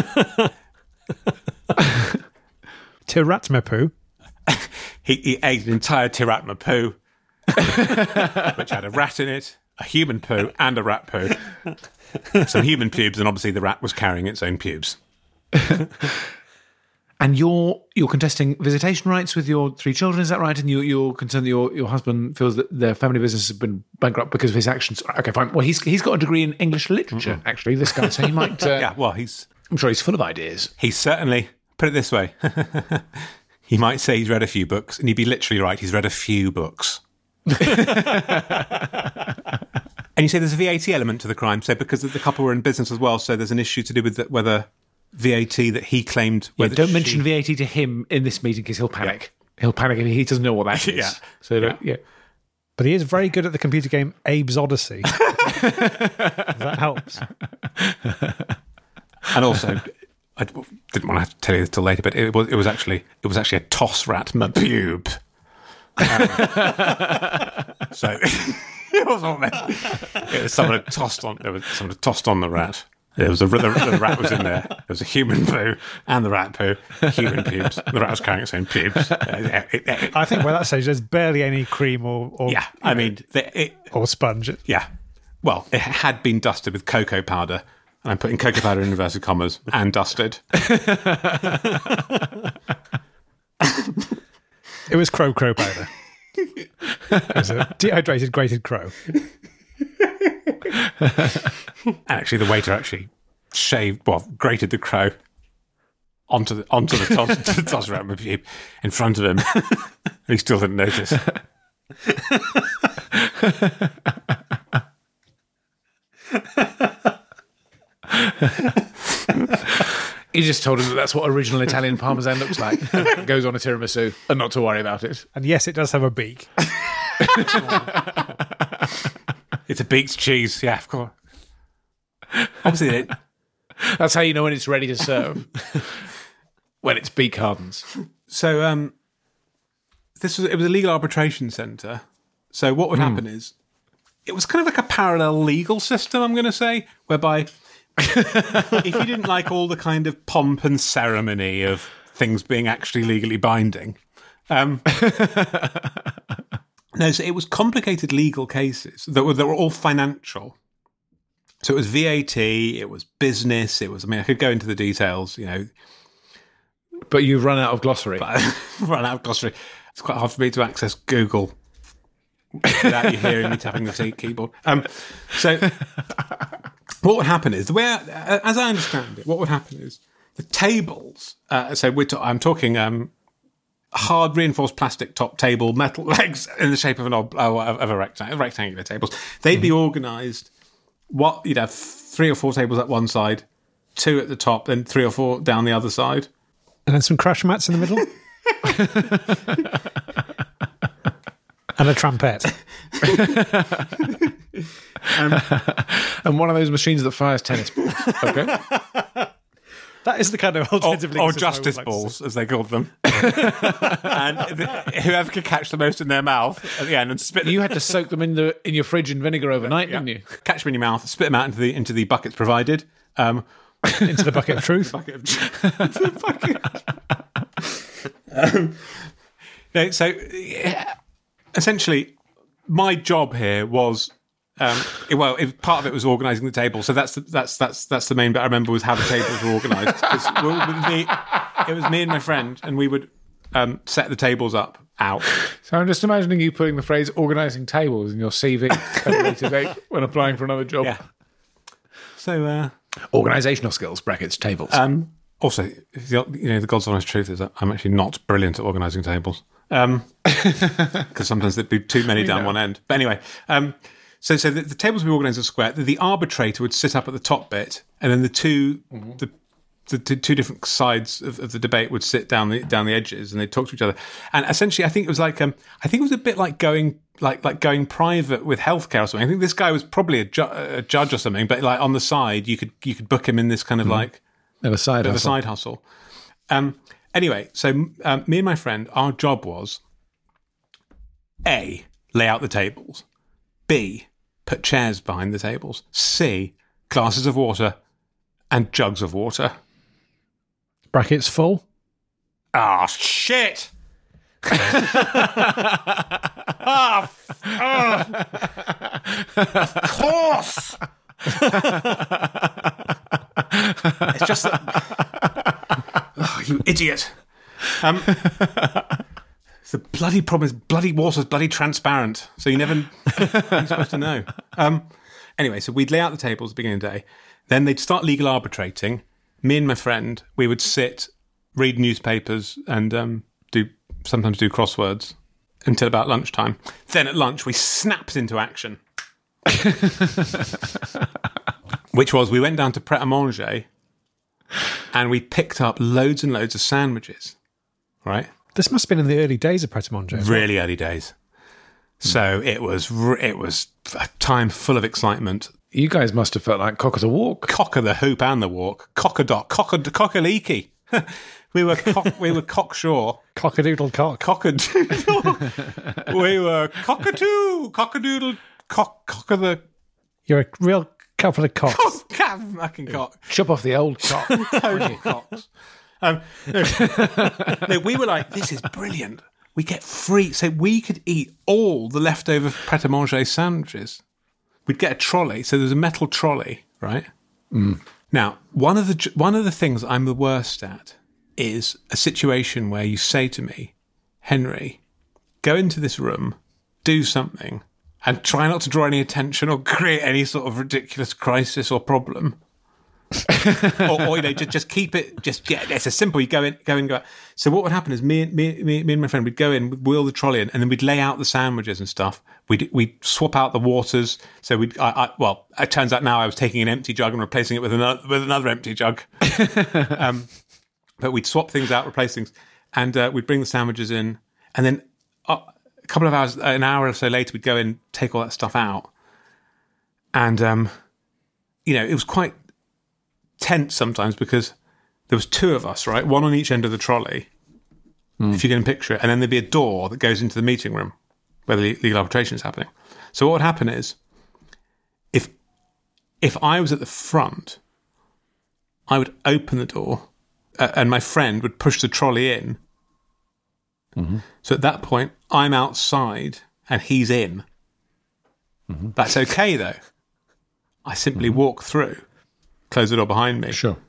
Tiratmapu. He, he ate an entire tiramisu, which had a rat in it, a human poo, and a rat poo. Some human pubes, and obviously the rat was carrying its own pubes. And you're you're contesting visitation rights with your three children, is that right? And you, you're concerned that your, your husband feels that their family business has been bankrupt because of his actions. Okay, fine. Well, he's he's got a degree in English literature, mm-hmm. actually, this guy. So he might... Uh, yeah, well, he's... I'm sure he's full of ideas. He's certainly... Put it this way. He might say he's read a few books, and he'd be literally right. He's read a few books. And you say there's a V A T element to the crime, so because the couple were in business as well, so there's an issue to do with the, whether... V A T that he claimed. Yeah, don't she... mention V A T to him in this meeting because he'll panic. Yeah. He'll panic if he doesn't know what that is. yeah. So yeah. yeah. But he is very good at the computer game Abe's Odyssey. That helps. And also, I didn't want to tell you this till later, but it was it was actually it was actually a toss rat mabube. Um, so it was all meant. It was someone had tossed on. There was someone had tossed on the rat. There was a the, the rat was in there. There was a human poo and the rat poo, human pubes. The rat was carrying its own pubes. Uh, it, it, I think by that stage there's barely any cream or, or yeah. I know, mean, the, it, or sponge. Yeah. Well, it had been dusted with cocoa powder, and I'm putting cocoa powder in inverted commas and dusted. It was crow crow powder. It was a dehydrated grated crow. And actually, the waiter actually shaved, well, grated the crow onto the onto the toss, to the toss rat mabube in front of him. And he still didn't notice. He just told him that that's what original Italian parmesan looks like. It goes on a tiramisu, and not to worry about it. And yes, it does have a beak. It's a beaked cheese, yeah, of course. Obviously, it, that's how you know when it's ready to serve. When its beak hardens. So, um, this was it was a legal arbitration centre. So, what would mm. happen is it was kind of like a parallel legal system. I'm going to say, whereby if you didn't like all the kind of pomp and ceremony of things being actually legally binding, um, no, so it was complicated legal cases that were that were all financial. So it was V A T, it was business, it was. I mean, I could go into the details, you know. But you've run out of glossary. But I've run out of glossary. It's quite hard for me to access Google without you hearing me tapping the t- keyboard. Um, so what would happen is the way, I, as I understand it, what would happen is the tables. Uh, so we're ta- I'm talking. Um, hard reinforced plastic top table, metal legs in the shape of an ob- oh, of a rectangle, rectangular tables. They'd mm-hmm. be organised. What you'd have three or four tables at one side, two at the top, then three or four down the other side, and then some crash mats in the middle, and a trumpet, um, and one of those machines that fires tennis balls. Okay. That is the kind of alternative or, or justice like balls, as they called them. And the, whoever could catch the most in their mouth at the end and spit them. You had to soak them in the in your fridge in vinegar overnight, yeah. didn't you? Catch them in your mouth, spit them out into the into the buckets provided. Um, into the bucket of truth. bucket of truth. bucket. um, no, so yeah, essentially, my job here was. Um, it, well, it, part of it was organising the table, so that's the, that's that's that's the main bit I remember was how the tables were organised. It was me and my friend, and we would um, set the tables up out. So I'm just imagining you putting the phrase "organising tables" in your C V at a later date when applying for another job. Yeah. So uh, organisational skills brackets tables. Um, also, the, you know, the God's honest truth is that I'm actually not brilliant at organising tables because um, sometimes there'd be too many down know. one end. But anyway. Um, So, so the, the tables would be organised as a square. The, the arbitrator would sit up at the top bit, and then the two, mm-hmm. the, the, the two different sides of, of the debate would sit down the down the edges, and they'd talk to each other. And essentially, I think it was like, um, I think it was a bit like going like like going private with healthcare or something. I think this guy was probably a, ju- a judge or something, but like on the side, you could you could book him in this kind of mm-hmm. like of a side of hustle. a side hustle. Um. Anyway, so um, me and my friend, our job was A, lay out the tables. B, put chairs behind the tables. C, glasses of water and jugs of water. Brackets full. Ah, oh, shit! oh, oh. Of course! It's just that... Oh, you Idiot. Um, the bloody problem is bloody water's bloody transparent, so you never you're supposed to know. Um, anyway, so we'd lay out the tables at the beginning of the day. Then they'd start legal arbitrating. Me and my friend, we would sit, read newspapers, and um, do sometimes do crosswords until about lunchtime. Then at lunch, we snapped into action. Which was, we went down to Pret a Manger and we picked up loads and loads of sandwiches, right? This must have been in the early days of Pret a Manger. Really early days. So it was it was a time full of excitement. You guys must have felt like cock of the walk. Cock of the hoop and the walk. Cock a dock. Cock a cock a leaky. We were cock, we were cocksure. Cock-a-doodle cock. Cock-a-doodle. We were cockatoo. Cock-a-doodle. Cock, cock of the... You're a real couple of cocks. Cock, cat, fucking cock. Chop off the old cock. Total cocks. Um, no, no, we were like, this is brilliant. We get free... So we could eat all the leftover Pret a Manger sandwiches. We'd get a trolley. So there's a metal trolley, right? Mm. Now, one of the one of the things I'm the worst at is a situation where you say to me, Henry, go into this room, do something, and try not to draw any attention or create any sort of ridiculous crisis or problem. or, or, you know, just, just keep it, just, yeah, it's as simple. You go in, go in, go out. So what would happen is me, me, me, me and my friend, we'd go in, we'd wheel the trolley in, and then we'd lay out the sandwiches and stuff. We'd, we'd swap out the waters. So we'd, I, I, well, it turns out now I was taking an empty jug and replacing it with another, with another empty jug. um, But we'd swap things out, replace things, and uh, we'd bring the sandwiches in, and then uh, a couple of hours, an hour or so later, we'd go in, take all that stuff out, and um, you know, it was quite tense sometimes because there was two of us, right, one on each end of the trolley, mm. if you can picture it, and then there'd be a door that goes into the meeting room where the legal arbitration is happening. So what would happen is, if if I was at the front, I would open the door. Uh, and my friend would push the trolley in. Mm-hmm. So at that point, I'm outside and he's in. Mm-hmm. That's okay, though. I simply mm-hmm. walk through, close the door behind me. Sure.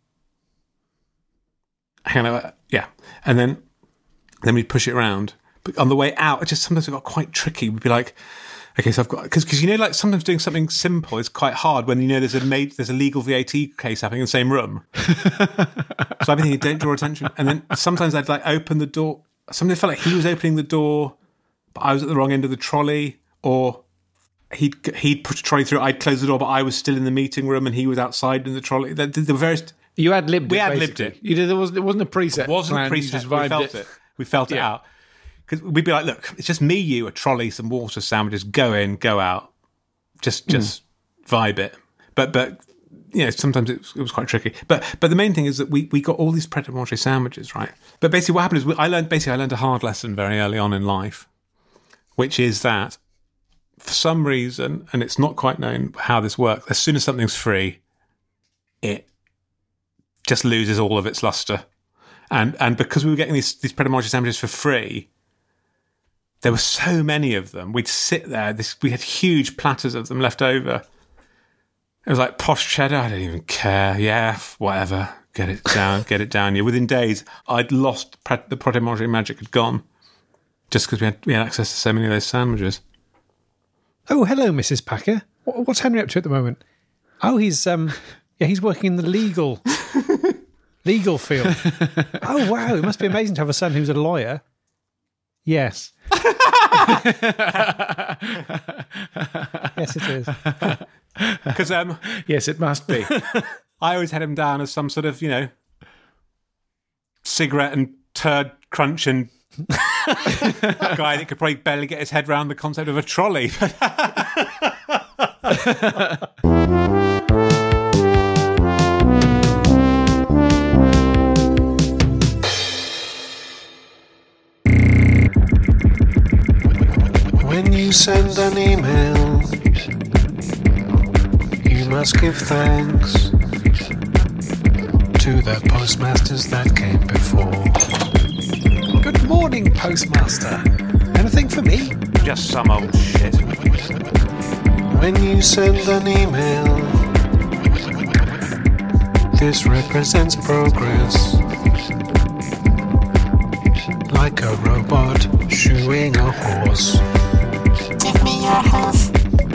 Hang on, yeah. And then then we'd push it around. But on the way out, it just sometimes it got quite tricky. We'd be like, okay, so I've got... Because you know, like sometimes doing something simple is quite hard when you know there's a made, there's a legal V A T case happening in the same room. So I'd be thinking, don't draw attention. And then sometimes I'd like open the door. Sometimes I felt like he was opening the door, but I was at the wrong end of the trolley. Or he'd he'd push the trolley through, I'd close the door, but I was still in the meeting room and he was outside in the trolley. The, the, the various... You had lived we it, had basically. lived it. You did, there, wasn't, there wasn't a preset. It wasn't plan, a preset. You just We vibed felt it. it. We felt it Yeah. out. Because we'd be like, look, it's just me, you, a trolley, some water, sandwiches, go in, go out. Just just mm. vibe it. But, but you know, sometimes it was, it was quite tricky. But but the main thing is that we, we got all these Pret a Manger sandwiches, right? But basically what happened is we, I learned basically I learned a hard lesson very early on in life, which is that for some reason, and it's not quite known how this works, as soon as something's free, it just loses all of its luster. And and because we were getting these, these Pret a Manger sandwiches for free, there were so many of them. We'd sit there. This, we had huge platters of them left over. It was like posh cheddar. I don't even care. Yeah, whatever. Get it down. Get it down. Yeah. Within days, I'd lost Pret, the Pret a Manger magic had gone, just because we had we had access to so many of those sandwiches. Oh, hello, Missus Packer. What, what's Henry up to at the moment? Oh, he's um, yeah, he's working in the legal legal field. Oh, wow! It must be amazing to have a son who's a lawyer. Yes. Yes, it is. Because um, yes, it must be. I always had him down as some sort of, you know, cigarette and turd crunching guy that could probably barely get his head around the concept of a trolley. When you send an email, you must give thanks to the postmasters that came before. Good morning, Postmaster. Anything for me? Just some old shit. When you send an email, this represents progress. like a robot shoeing a horse. Give me your horse.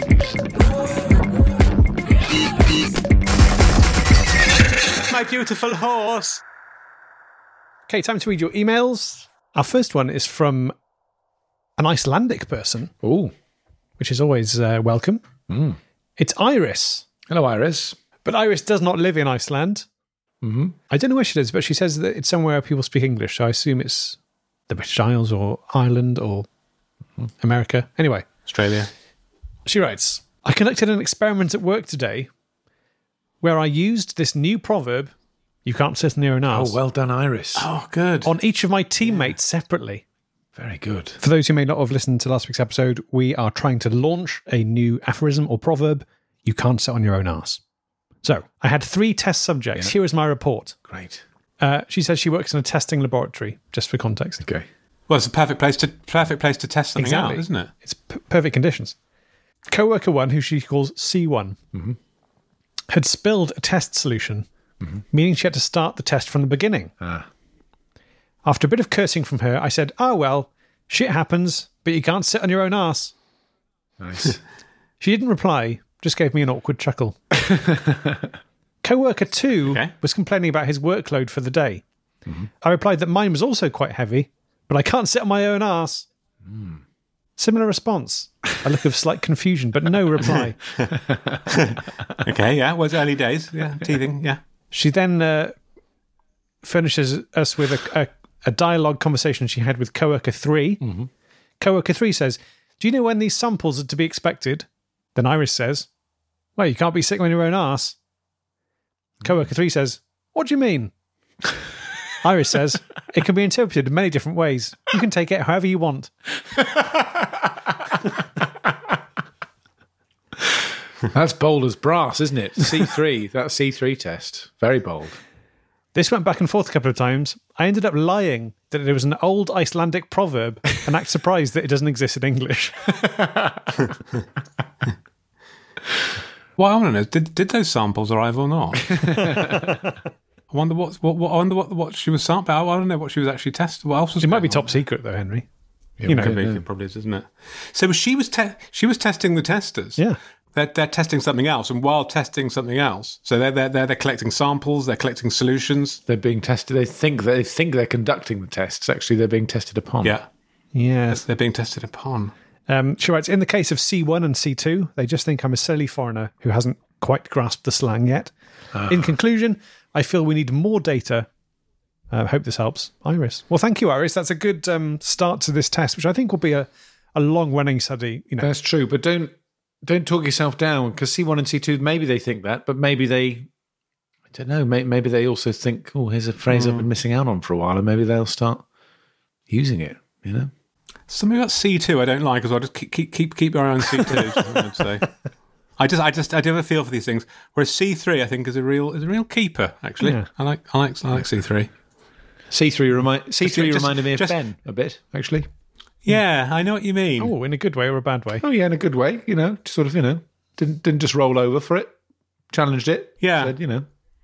My beautiful horse. Okay, time to read your emails. Our first one is from an Icelandic person, Oh, which is always uh, welcome. It's Iris. hello, Iris. But Iris does not live in Iceland. Mm-hmm. I don't know where she lives, but she says that it's somewhere where people speak English. So I assume it's the British Isles or Ireland or America. Anyway, Australia. she writes, I conducted an experiment at work today where I used this new proverb, you can't sit on your own arse, Oh, well done, Iris. Oh, good. on each of my teammates separately. Very good. For those who may not have listened to last week's episode, we are trying to launch a new aphorism or proverb, you can't sit on your own arse. So, I had three test subjects. Yeah. Here is my report. Great. Uh, she says she works in a testing laboratory, just for context. Okay. Well, it's a perfect place to perfect place to test something Exactly. out, isn't it? It's p- perfect conditions. Co-worker one, who she calls C one, had spilled a test solution, meaning she had to start the test from the beginning. Ah. After a bit of cursing from her, I said, oh, well, shit happens, but you can't sit on your own arse. Nice. She didn't reply, just gave me an awkward chuckle. Co-worker two Okay. was complaining about his workload for the day. I replied that mine was also quite heavy, but I can't sit on my own arse. Similar response. A look of slight confusion, but no reply. Okay, yeah. Well, it's early days. Yeah, teething. Yeah. She then uh, furnishes us with a, a, a dialogue conversation she had with coworker three. Coworker three says, do you know when these samples are to be expected? Then Iris says, well, you can't be sitting on your own arse. Coworker three says, what do you mean? Iris says, it can be interpreted in many different ways. You can take it however you want. That's bold as brass, isn't it? C three, that C three test. Very bold. This went back and forth a couple of times. I ended up lying that it was an old Icelandic proverb and act surprised that it doesn't exist in English. Well, I want to know, did did those samples arrive or not? I wonder what, what, what I wonder what what she was sampling. I want to know what she was actually testing. What else was It might be going top on? secret, though, Henry. Yeah, You we know, Could be, Yeah. it probably is, isn't it? So she was te- she was testing the testers. Yeah. They're, they're testing something else, and while testing something else, so they're, they're they're they're collecting samples, they're collecting solutions. They're being tested. They think they think they're conducting the tests. Actually, they're being tested upon. Yeah, Yes. they're being tested upon. Um, she writes, in the case of C one and C two, they just think I'm a silly foreigner who hasn't quite grasped the slang yet. In conclusion, I feel we need more data. I uh, hope this helps. Iris. Well, thank you, Iris. That's a good um, start to this test, which I think will be a, a long-running study. You know, That's true, but don't don't talk yourself down because C one and C two, maybe they think that, but maybe they, I don't know, may, maybe they also think, oh, here's a phrase I've been missing out on for a while, and maybe they'll start using it, you know? Something about C two I don't like as well. Just keep keep keep keep your eye on C two. is what I'd say. I just I just I do have a feel for these things. Whereas C three I think is a real is a real keeper. Actually, Yeah. I like I like I like C three. C three, remind, C three just- reminded me of just- Ben a bit, actually. Yeah, I know what you mean. oh, in a good way or a bad way? Oh, yeah, in a good way, you know, sort of, you know, didn't didn't just roll over for it, challenged it. Yeah. Said, you know,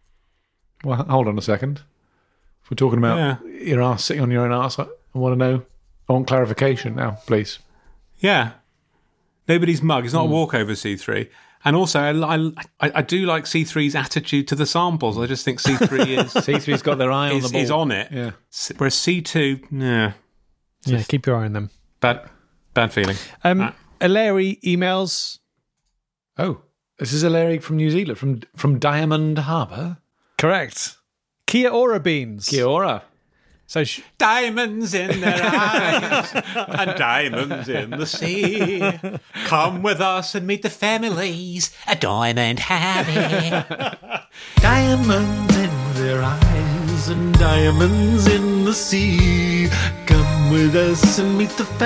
well, h- hold on a second. If we're talking about Yeah. your ass sitting on your own ass, I, I want to know, I want clarification now, please. Yeah, nobody's mug. It's not a walkover C three. And also, I, I, I do like C three's attitude to the samples. I just think C three is C three's got their eye on the is, ball. is on it. Yeah. S- Whereas C two, nah, Yeah, keep your eye on them. bad, bad feeling. Um, Ah. Eleri emails. Oh, this is a Larry from New Zealand, from from Diamond Harbour. Correct. Kia ora beans. Kia ora. So sh- Diamonds in their eyes and diamonds in the sea. Come with us and meet the families at Diamond Harbour. Diamonds in their eyes and diamonds in the sea. Come with us and meet the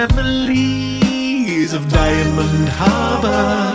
families of Diamond Harbour.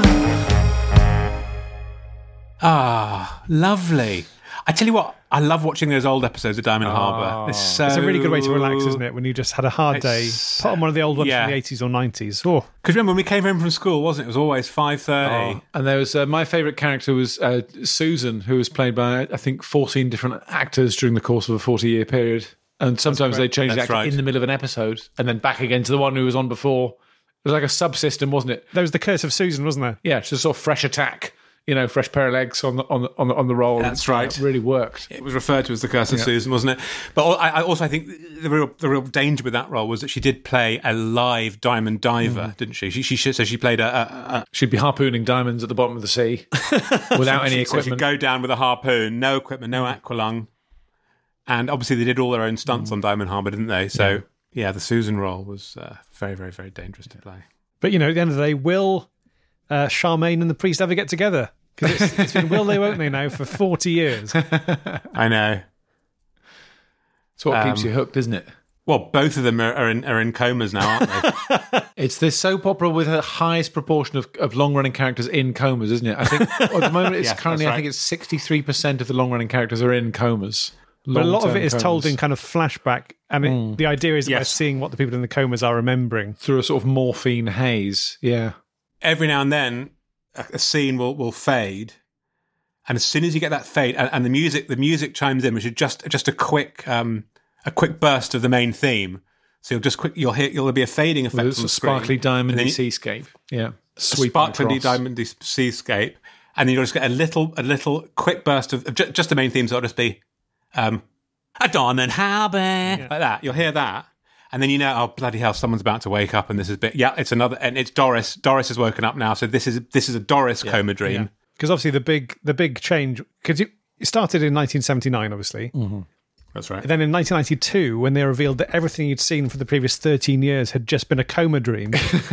Ah, lovely. I tell you what, I love watching those old episodes of Diamond Harbour. It's, so, it's a really good way to relax, isn't it? When you just had a hard day, It's- put on one of the old ones yeah. from the eighties or nineties. Oh, Because remember when we came home from school, wasn't it? It was always five thirty. And there was uh, my favourite character was uh, Susan, who was played by I think fourteen different actors during the course of a forty-year period. And sometimes they change the That's actor right. in the middle of an episode and then back again to the one who was on before. It was like a subsystem, wasn't it? There was the Curse of Susan, wasn't there? Yeah, it's just sort of fresh attack, you know, fresh pair of legs on the on the on the, on the roll. That's right. It really worked. It was referred to as the Curse of Susan, wasn't it? But I, I also I think the real the real danger with that role was that she did play a live diamond diver, didn't she? She she should, so she played a, a, a She'd be harpooning diamonds at the bottom of the sea without any so she'd equipment. go down with a harpoon, no equipment, no aqualung, and obviously they did all their own stunts on Diamond Harbour, didn't they? So yeah, the Susan role was uh, very very very dangerous to play. But, you know, at the end of the day, will uh, Charmaine and the priest ever get together? Because it's, it's been will they, won't they now for forty years. I know. It's what keeps Um, you hooked, isn't it? Well, both of them are, are in are in comas now, aren't they? It's this soap opera with the highest proportion of, of long-running characters in comas, isn't it? I think at the moment it's Yeah, currently, that's I think right. it's sixty-three percent of the long-running characters are in comas. But a lot of Long-term it is told comas. in kind of flashback. And it, the idea is that we're Yes. seeing what the people in the comas are remembering. through a sort of morphine haze. Yeah. Every now and then, a, a scene will, will fade, and as soon as you get that fade, and, and the music the music chimes in, which is just just a quick um, a quick burst of the main theme. So you'll just quick you'll hear you'll be a fading effect There's on a the screen, sparkly and then diamondy you- seascape. Yeah. a Sweeping sparkly across. diamondy seascape, and then you'll just get a little a little quick burst of, of ju- just the main theme. So it'll just be um, a diamond harbour like that. You'll hear that. And then you know, oh bloody hell, someone's about to wake up, and this is bit. Yeah, it's another, and it's Doris. Doris has woken up now, so this is this is a Doris coma dream. Because obviously the big the big change, because it it started in nineteen seventy-nine, obviously. That's right. And then in nineteen ninety-two, when they revealed that everything you'd seen for the previous thirteen years had just been a coma dream.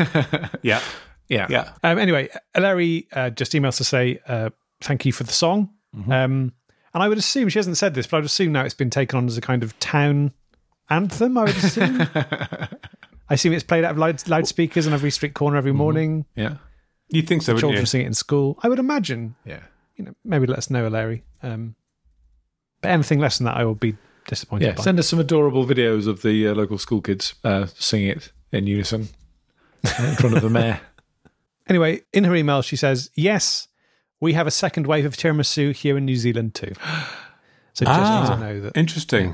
Yeah, Yeah. yeah. um, anyway, Larry uh, just emails to say uh, thank you for the song. Um, and I would assume, she hasn't said this, but I would assume now it's been taken on as a kind of town anthem, I would assume. I assume it's played out of loud, loudspeakers on every street corner every morning. Yeah. You'd think so, wouldn't Children you? sing it in school. I would imagine. Yeah. You know, maybe let us know, Larry. Um, but anything less than that, I will be disappointed Yeah. by. Send us some adorable videos of the uh, local school kids uh, singing it in unison in front of the mayor. Anyway, in her email, she says, yes, we have a second wave of tiramisu here in New Zealand too. So just Ah, need to know that. Interesting.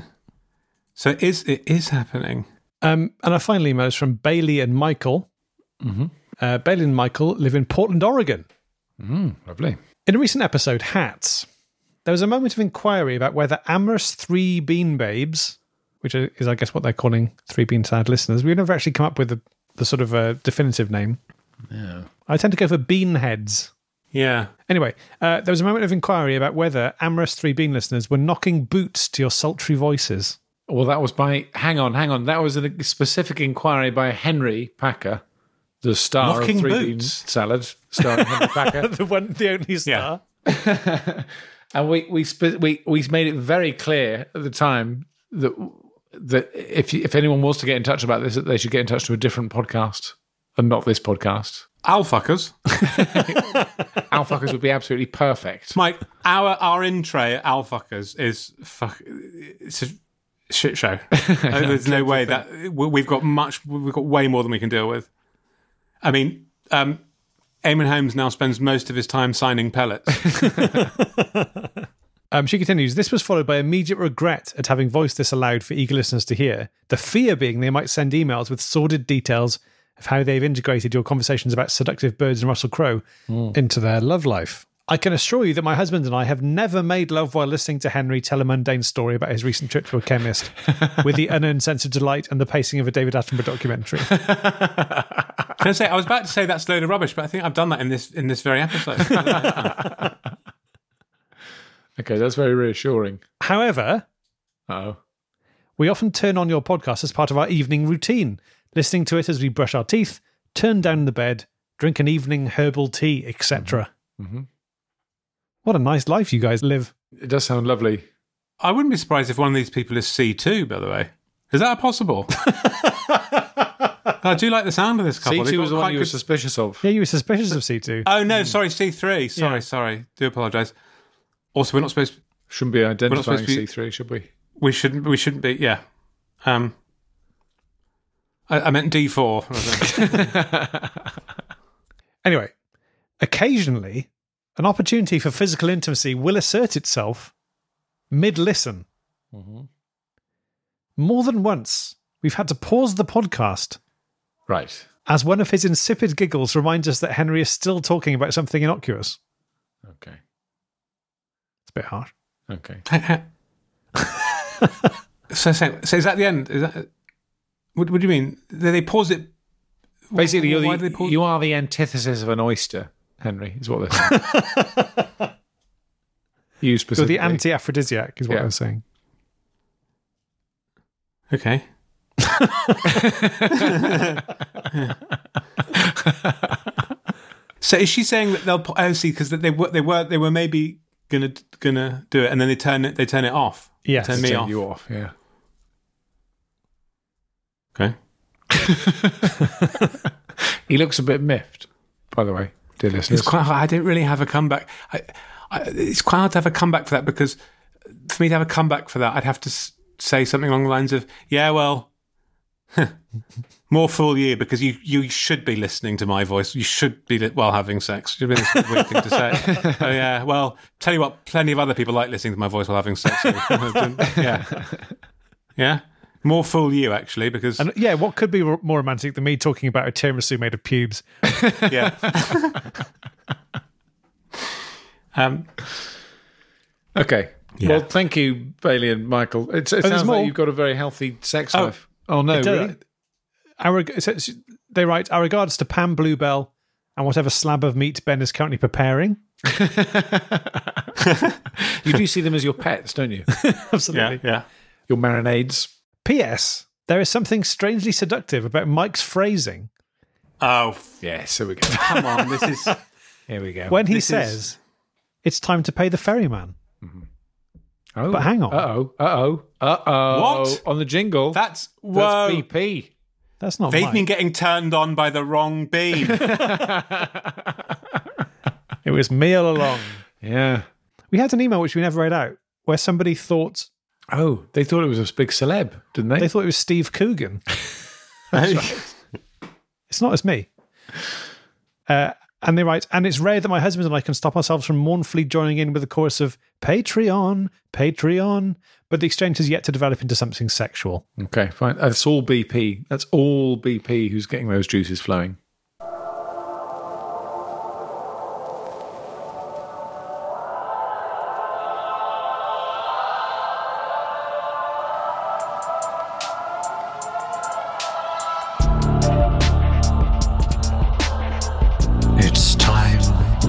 So it is it is happening? Um, and our final email is from Bailey and Michael. Mm-hmm. Uh, Bailey and Michael live in Portland, Oregon. Mm, lovely. In a recent episode, Hats, there was a moment of inquiry about whether Amorous Three Bean Babes, which is, I guess, what they're calling Three Bean Sad listeners, we've never actually come up with the, the sort of uh, definitive name. Yeah. I tend to go for bean heads. Yeah. Anyway, uh, there was a moment of inquiry about whether Amorous Three Bean listeners were knocking boots to your sultry voices. Well, that was by. Hang on, hang on. That was a specific inquiry by Henry Packer, the star Knocking of Three Bean Boots? Salad, starring Henry Packer. the one, the only star. And we we, spe- we we made it very clear at the time that that if if anyone wants to get in touch about this, that they should get in touch to a different podcast and not this podcast. Owl fuckers. Owl fuckers would be absolutely perfect. Mike, our our intro at Owl fuckers is fuck. It's a shit show. Uh, There's no way that we- we've got much. We've got way more than we can deal with. I mean, um, Eamon Holmes now spends most of his time signing pellets. Um, she continues, this was followed by immediate regret at having voiced this aloud for eager listeners to hear, the fear being they might send emails with sordid details of how they've integrated your conversations about seductive birds and Russell Crowe into their love life. I can assure you that my husband and I have never made love while listening to Henry tell a mundane story about his recent trip to a chemist with the unearned sense of delight and the pacing of a David Attenborough documentary. Can I say I was about to say that's a load of rubbish, but I think I've done that in this in this very episode. Okay, that's very reassuring. However, Oh, we often turn on your podcast as part of our evening routine, listening to it as we brush our teeth, turn down the bed, drink an evening herbal tea, et cetera. Mm-hmm. What a nice life you guys live. it does sound lovely. I wouldn't be surprised if one of these people is C two, by the way. Is that possible? I do like the sound of this couple. C They've two got was the one quite you were good- suspicious of. Yeah, you were suspicious of C two. Oh, no, sorry, C three. Sorry, Yeah. sorry. Do apologise. Also, we're not supposed to... Shouldn't be identifying supposed to be- C three, should we? We shouldn't, we shouldn't be... Yeah. Um, I, I meant D four. Anyway, occasionally, an opportunity for physical intimacy will assert itself mid-listen. more than once, we've had to pause the podcast Right. as one of his insipid giggles reminds us that Henry is still talking about something innocuous. Okay. It's a bit harsh. Okay. so, so, so is that the end? Is that what, what do you mean? They, they pause it. Basically, you're Why the, do they pause- you are the antithesis of an oyster, Henry, is what they're saying. You So specifically. the anti-aphrodisiac is what Yeah. I was saying. Okay. So is she saying that they'll? Oh, see, because they were they were they were maybe gonna gonna do it, and then they turn it they turn it off. Yes. turn me Turn off. you off, yeah. Okay. He looks a bit miffed, by the way, dear listeners. It's quite hard. I don't really have a comeback. I, I, it's quite hard to have a comeback for that because for me to have a comeback for that, I'd have to s- say something along the lines of, "Yeah, well, more fool you because you, you should be listening to my voice. You should be li- while having sex." Should be a weird thing to say. Oh yeah, well, tell you what, plenty of other people like listening to my voice while having sex. So, yeah, yeah. More fool you actually because And yeah, what could be ro- more romantic than me talking about a tiramisu made of pubes? yeah. um. Okay. Yeah. Well, thank you, Bailey and Michael. It, it there's sounds more. like you've got a very healthy sex Oh. life. Oh, no, It does- really? Our, it says- they write, our regards to Pam Bluebell and whatever slab of meat Ben is currently preparing. You do see them as your pets, don't you? Absolutely. Yeah. Yeah. Your marinades. P S. There is something strangely seductive about Mike's phrasing Oh, Yes, here we go. come on! This is. Here we go. when he This is- says, it's time to pay the ferryman. Oh. But hang on. Uh-oh. Uh-oh. Uh-oh. What? On the jingle. That's That's whoa. B P. That's not They've Mike. been getting turned on by the wrong beam. It was me all along. Yeah. We had an email which we never read out where somebody thought, Oh, they thought it was a big celeb, didn't they? they thought it was Steve Coogan. It's not as me. Uh, and they write, and it's rare that my husband and I can stop ourselves from mournfully joining in with the chorus of Patreon, Patreon, but the exchange has yet to develop into something sexual. Okay, fine. That's all B P. That's all B P who's getting those juices flowing. It's time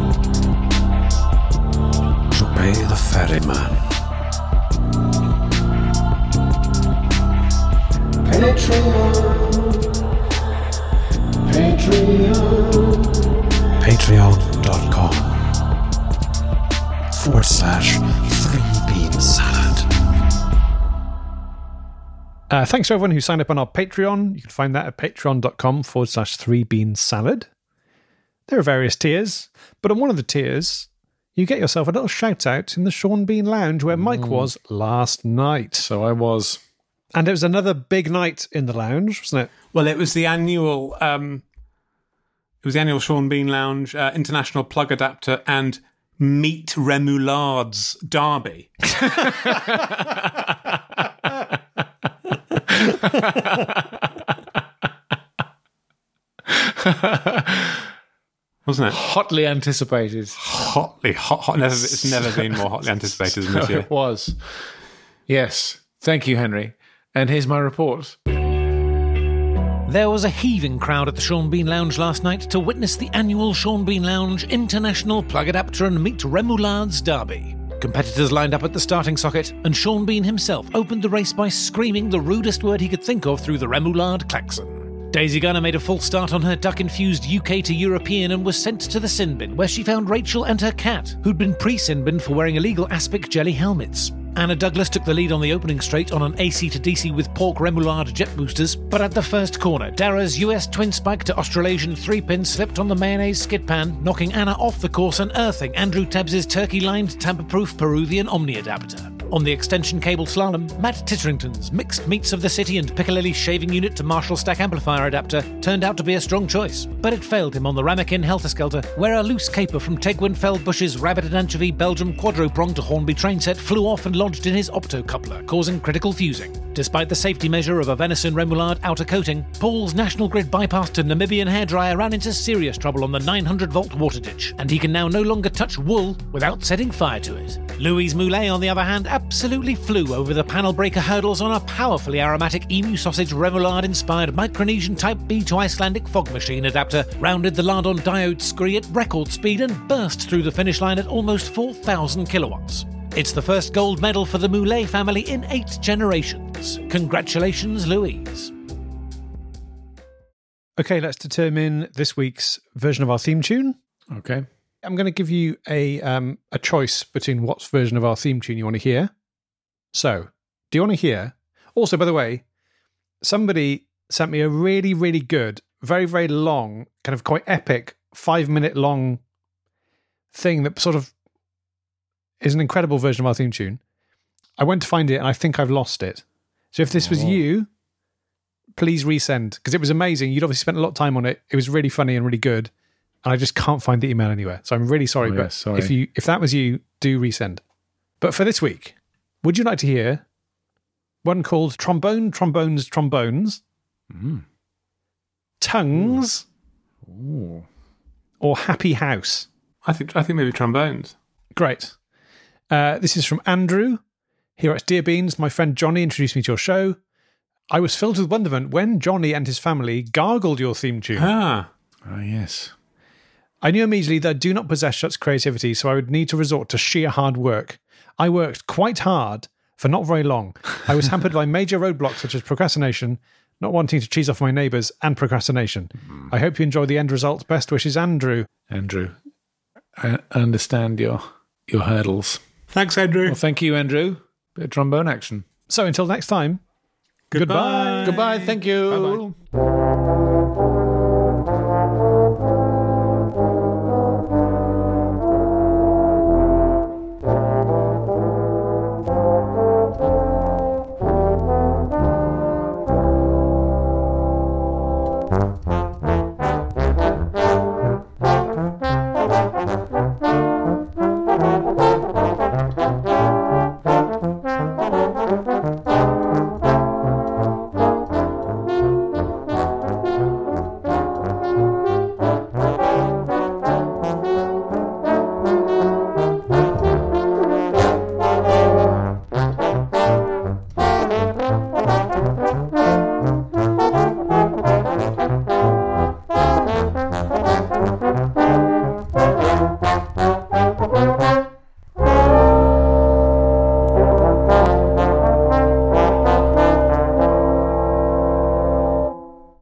to pay the ferryman. Patreon. Patreon. Patreon.com forward slash three bean salad. Uh, thanks to everyone who signed up on our Patreon. You can find that at patreon.com forward slash three bean salad. There are various tiers, but on one of the tiers, you get yourself a little shout out in the Sean Bean Lounge where Mike was last night. So I was. And it was another big night in the lounge, wasn't it? Well, it was the annual. Um, it was the annual Sean Bean Lounge uh, International Plug Adapter and Meat Remoulards Derby. Wasn't it? Hotly anticipated. Hotly, hot, hot. Never, it's never been more hotly anticipated than this year. It was. Yes. Thank you, Henry. And here's my report. There was a heaving crowd at the Sean Bean Lounge last night to witness the annual Sean Bean Lounge International Plug Adapter and Meat Remoulards Derby. Competitors lined up at the starting socket, and Sean Bean himself opened the race by screaming the rudest word he could think of through the Remoulard klaxon. Daisy Gunner made a full start on her duck-infused U K to European and was sent to the sin bin, where she found Rachel and her cat, who'd been pre-sin bin for wearing illegal aspic jelly helmets. Anna Douglas took the lead on the opening straight on an A C to D C with pork remoulade jet boosters, but at the first corner, Dara's U S twin spike to Australasian three-pin slipped on the mayonnaise skid pan, knocking Anna off the course and earthing Andrew Tebbs' turkey-lined tamper-proof Peruvian Omni adapter. On the extension cable slalom, Matt Titterington's mixed meats of the city and Piccadilly shaving unit to Marshall stack amplifier adapter turned out to be a strong choice, but it failed him on the Ramekin Helter Skelter, where a loose caper from Tegwin Feldbush's Rabbit and Anchovy Belgium quadro-prong to Hornby train set flew off and lodged in his opto-coupler, causing critical fusing. Despite the safety measure of a venison remoulade outer coating, Paul's National Grid bypass to Namibian hairdryer ran into serious trouble on the nine hundred volt water ditch, and he can now no longer touch wool without setting fire to it. Louise Moulet, on the other hand, absolutely flew over the panel breaker hurdles on a powerfully aromatic emu sausage remoulade-inspired Micronesian Type B to Icelandic fog machine adapter, rounded the Lardon diode scree at record speed and burst through the finish line at almost four thousand kilowatts. It's the first gold medal for the Moulet family in eight generations. Congratulations, Louise. Okay, let's determine this week's version of our theme tune. Okay. I'm going to give you a um, a choice between what version of our theme tune you want to hear. So, do you want to hear? Also, by the way, somebody sent me a really, really good, very, very long, kind of quite epic, five-minute long thing that sort of is an incredible version of our theme tune. I went to find it, and I think I've lost it. So if this was Oh. you, please resend, because it was amazing. You'd obviously spent a lot of time on it. It was really funny and really good. And I just can't find the email anywhere. So I'm really sorry, Oh, but yeah, sorry. if you if that was you, do resend. But for this week, would you like to hear one called Trombone, Trombones, Trombones, Mm. Tongues, Ooh. or Happy House? I think I think maybe trombones. Great. Uh, this is from Andrew. Here at Dear Beans, my friend Johnny introduced me to your show. I was filled with wonderment when Johnny and his family gargled your theme tune. Ah, Ah, yes. I knew immediately that I do not possess such creativity, so I would need to resort to sheer hard work. I worked quite hard for not very long. I was hampered by major roadblocks such as procrastination, not wanting to cheese off my neighbours, and procrastination. I hope you enjoy the end result. Best wishes, Andrew. Andrew, I understand your your hurdles. thanks, Andrew. Well, thank you, Andrew. Bit of trombone action. So until next time, goodbye. Goodbye. Thank you. Bye-bye.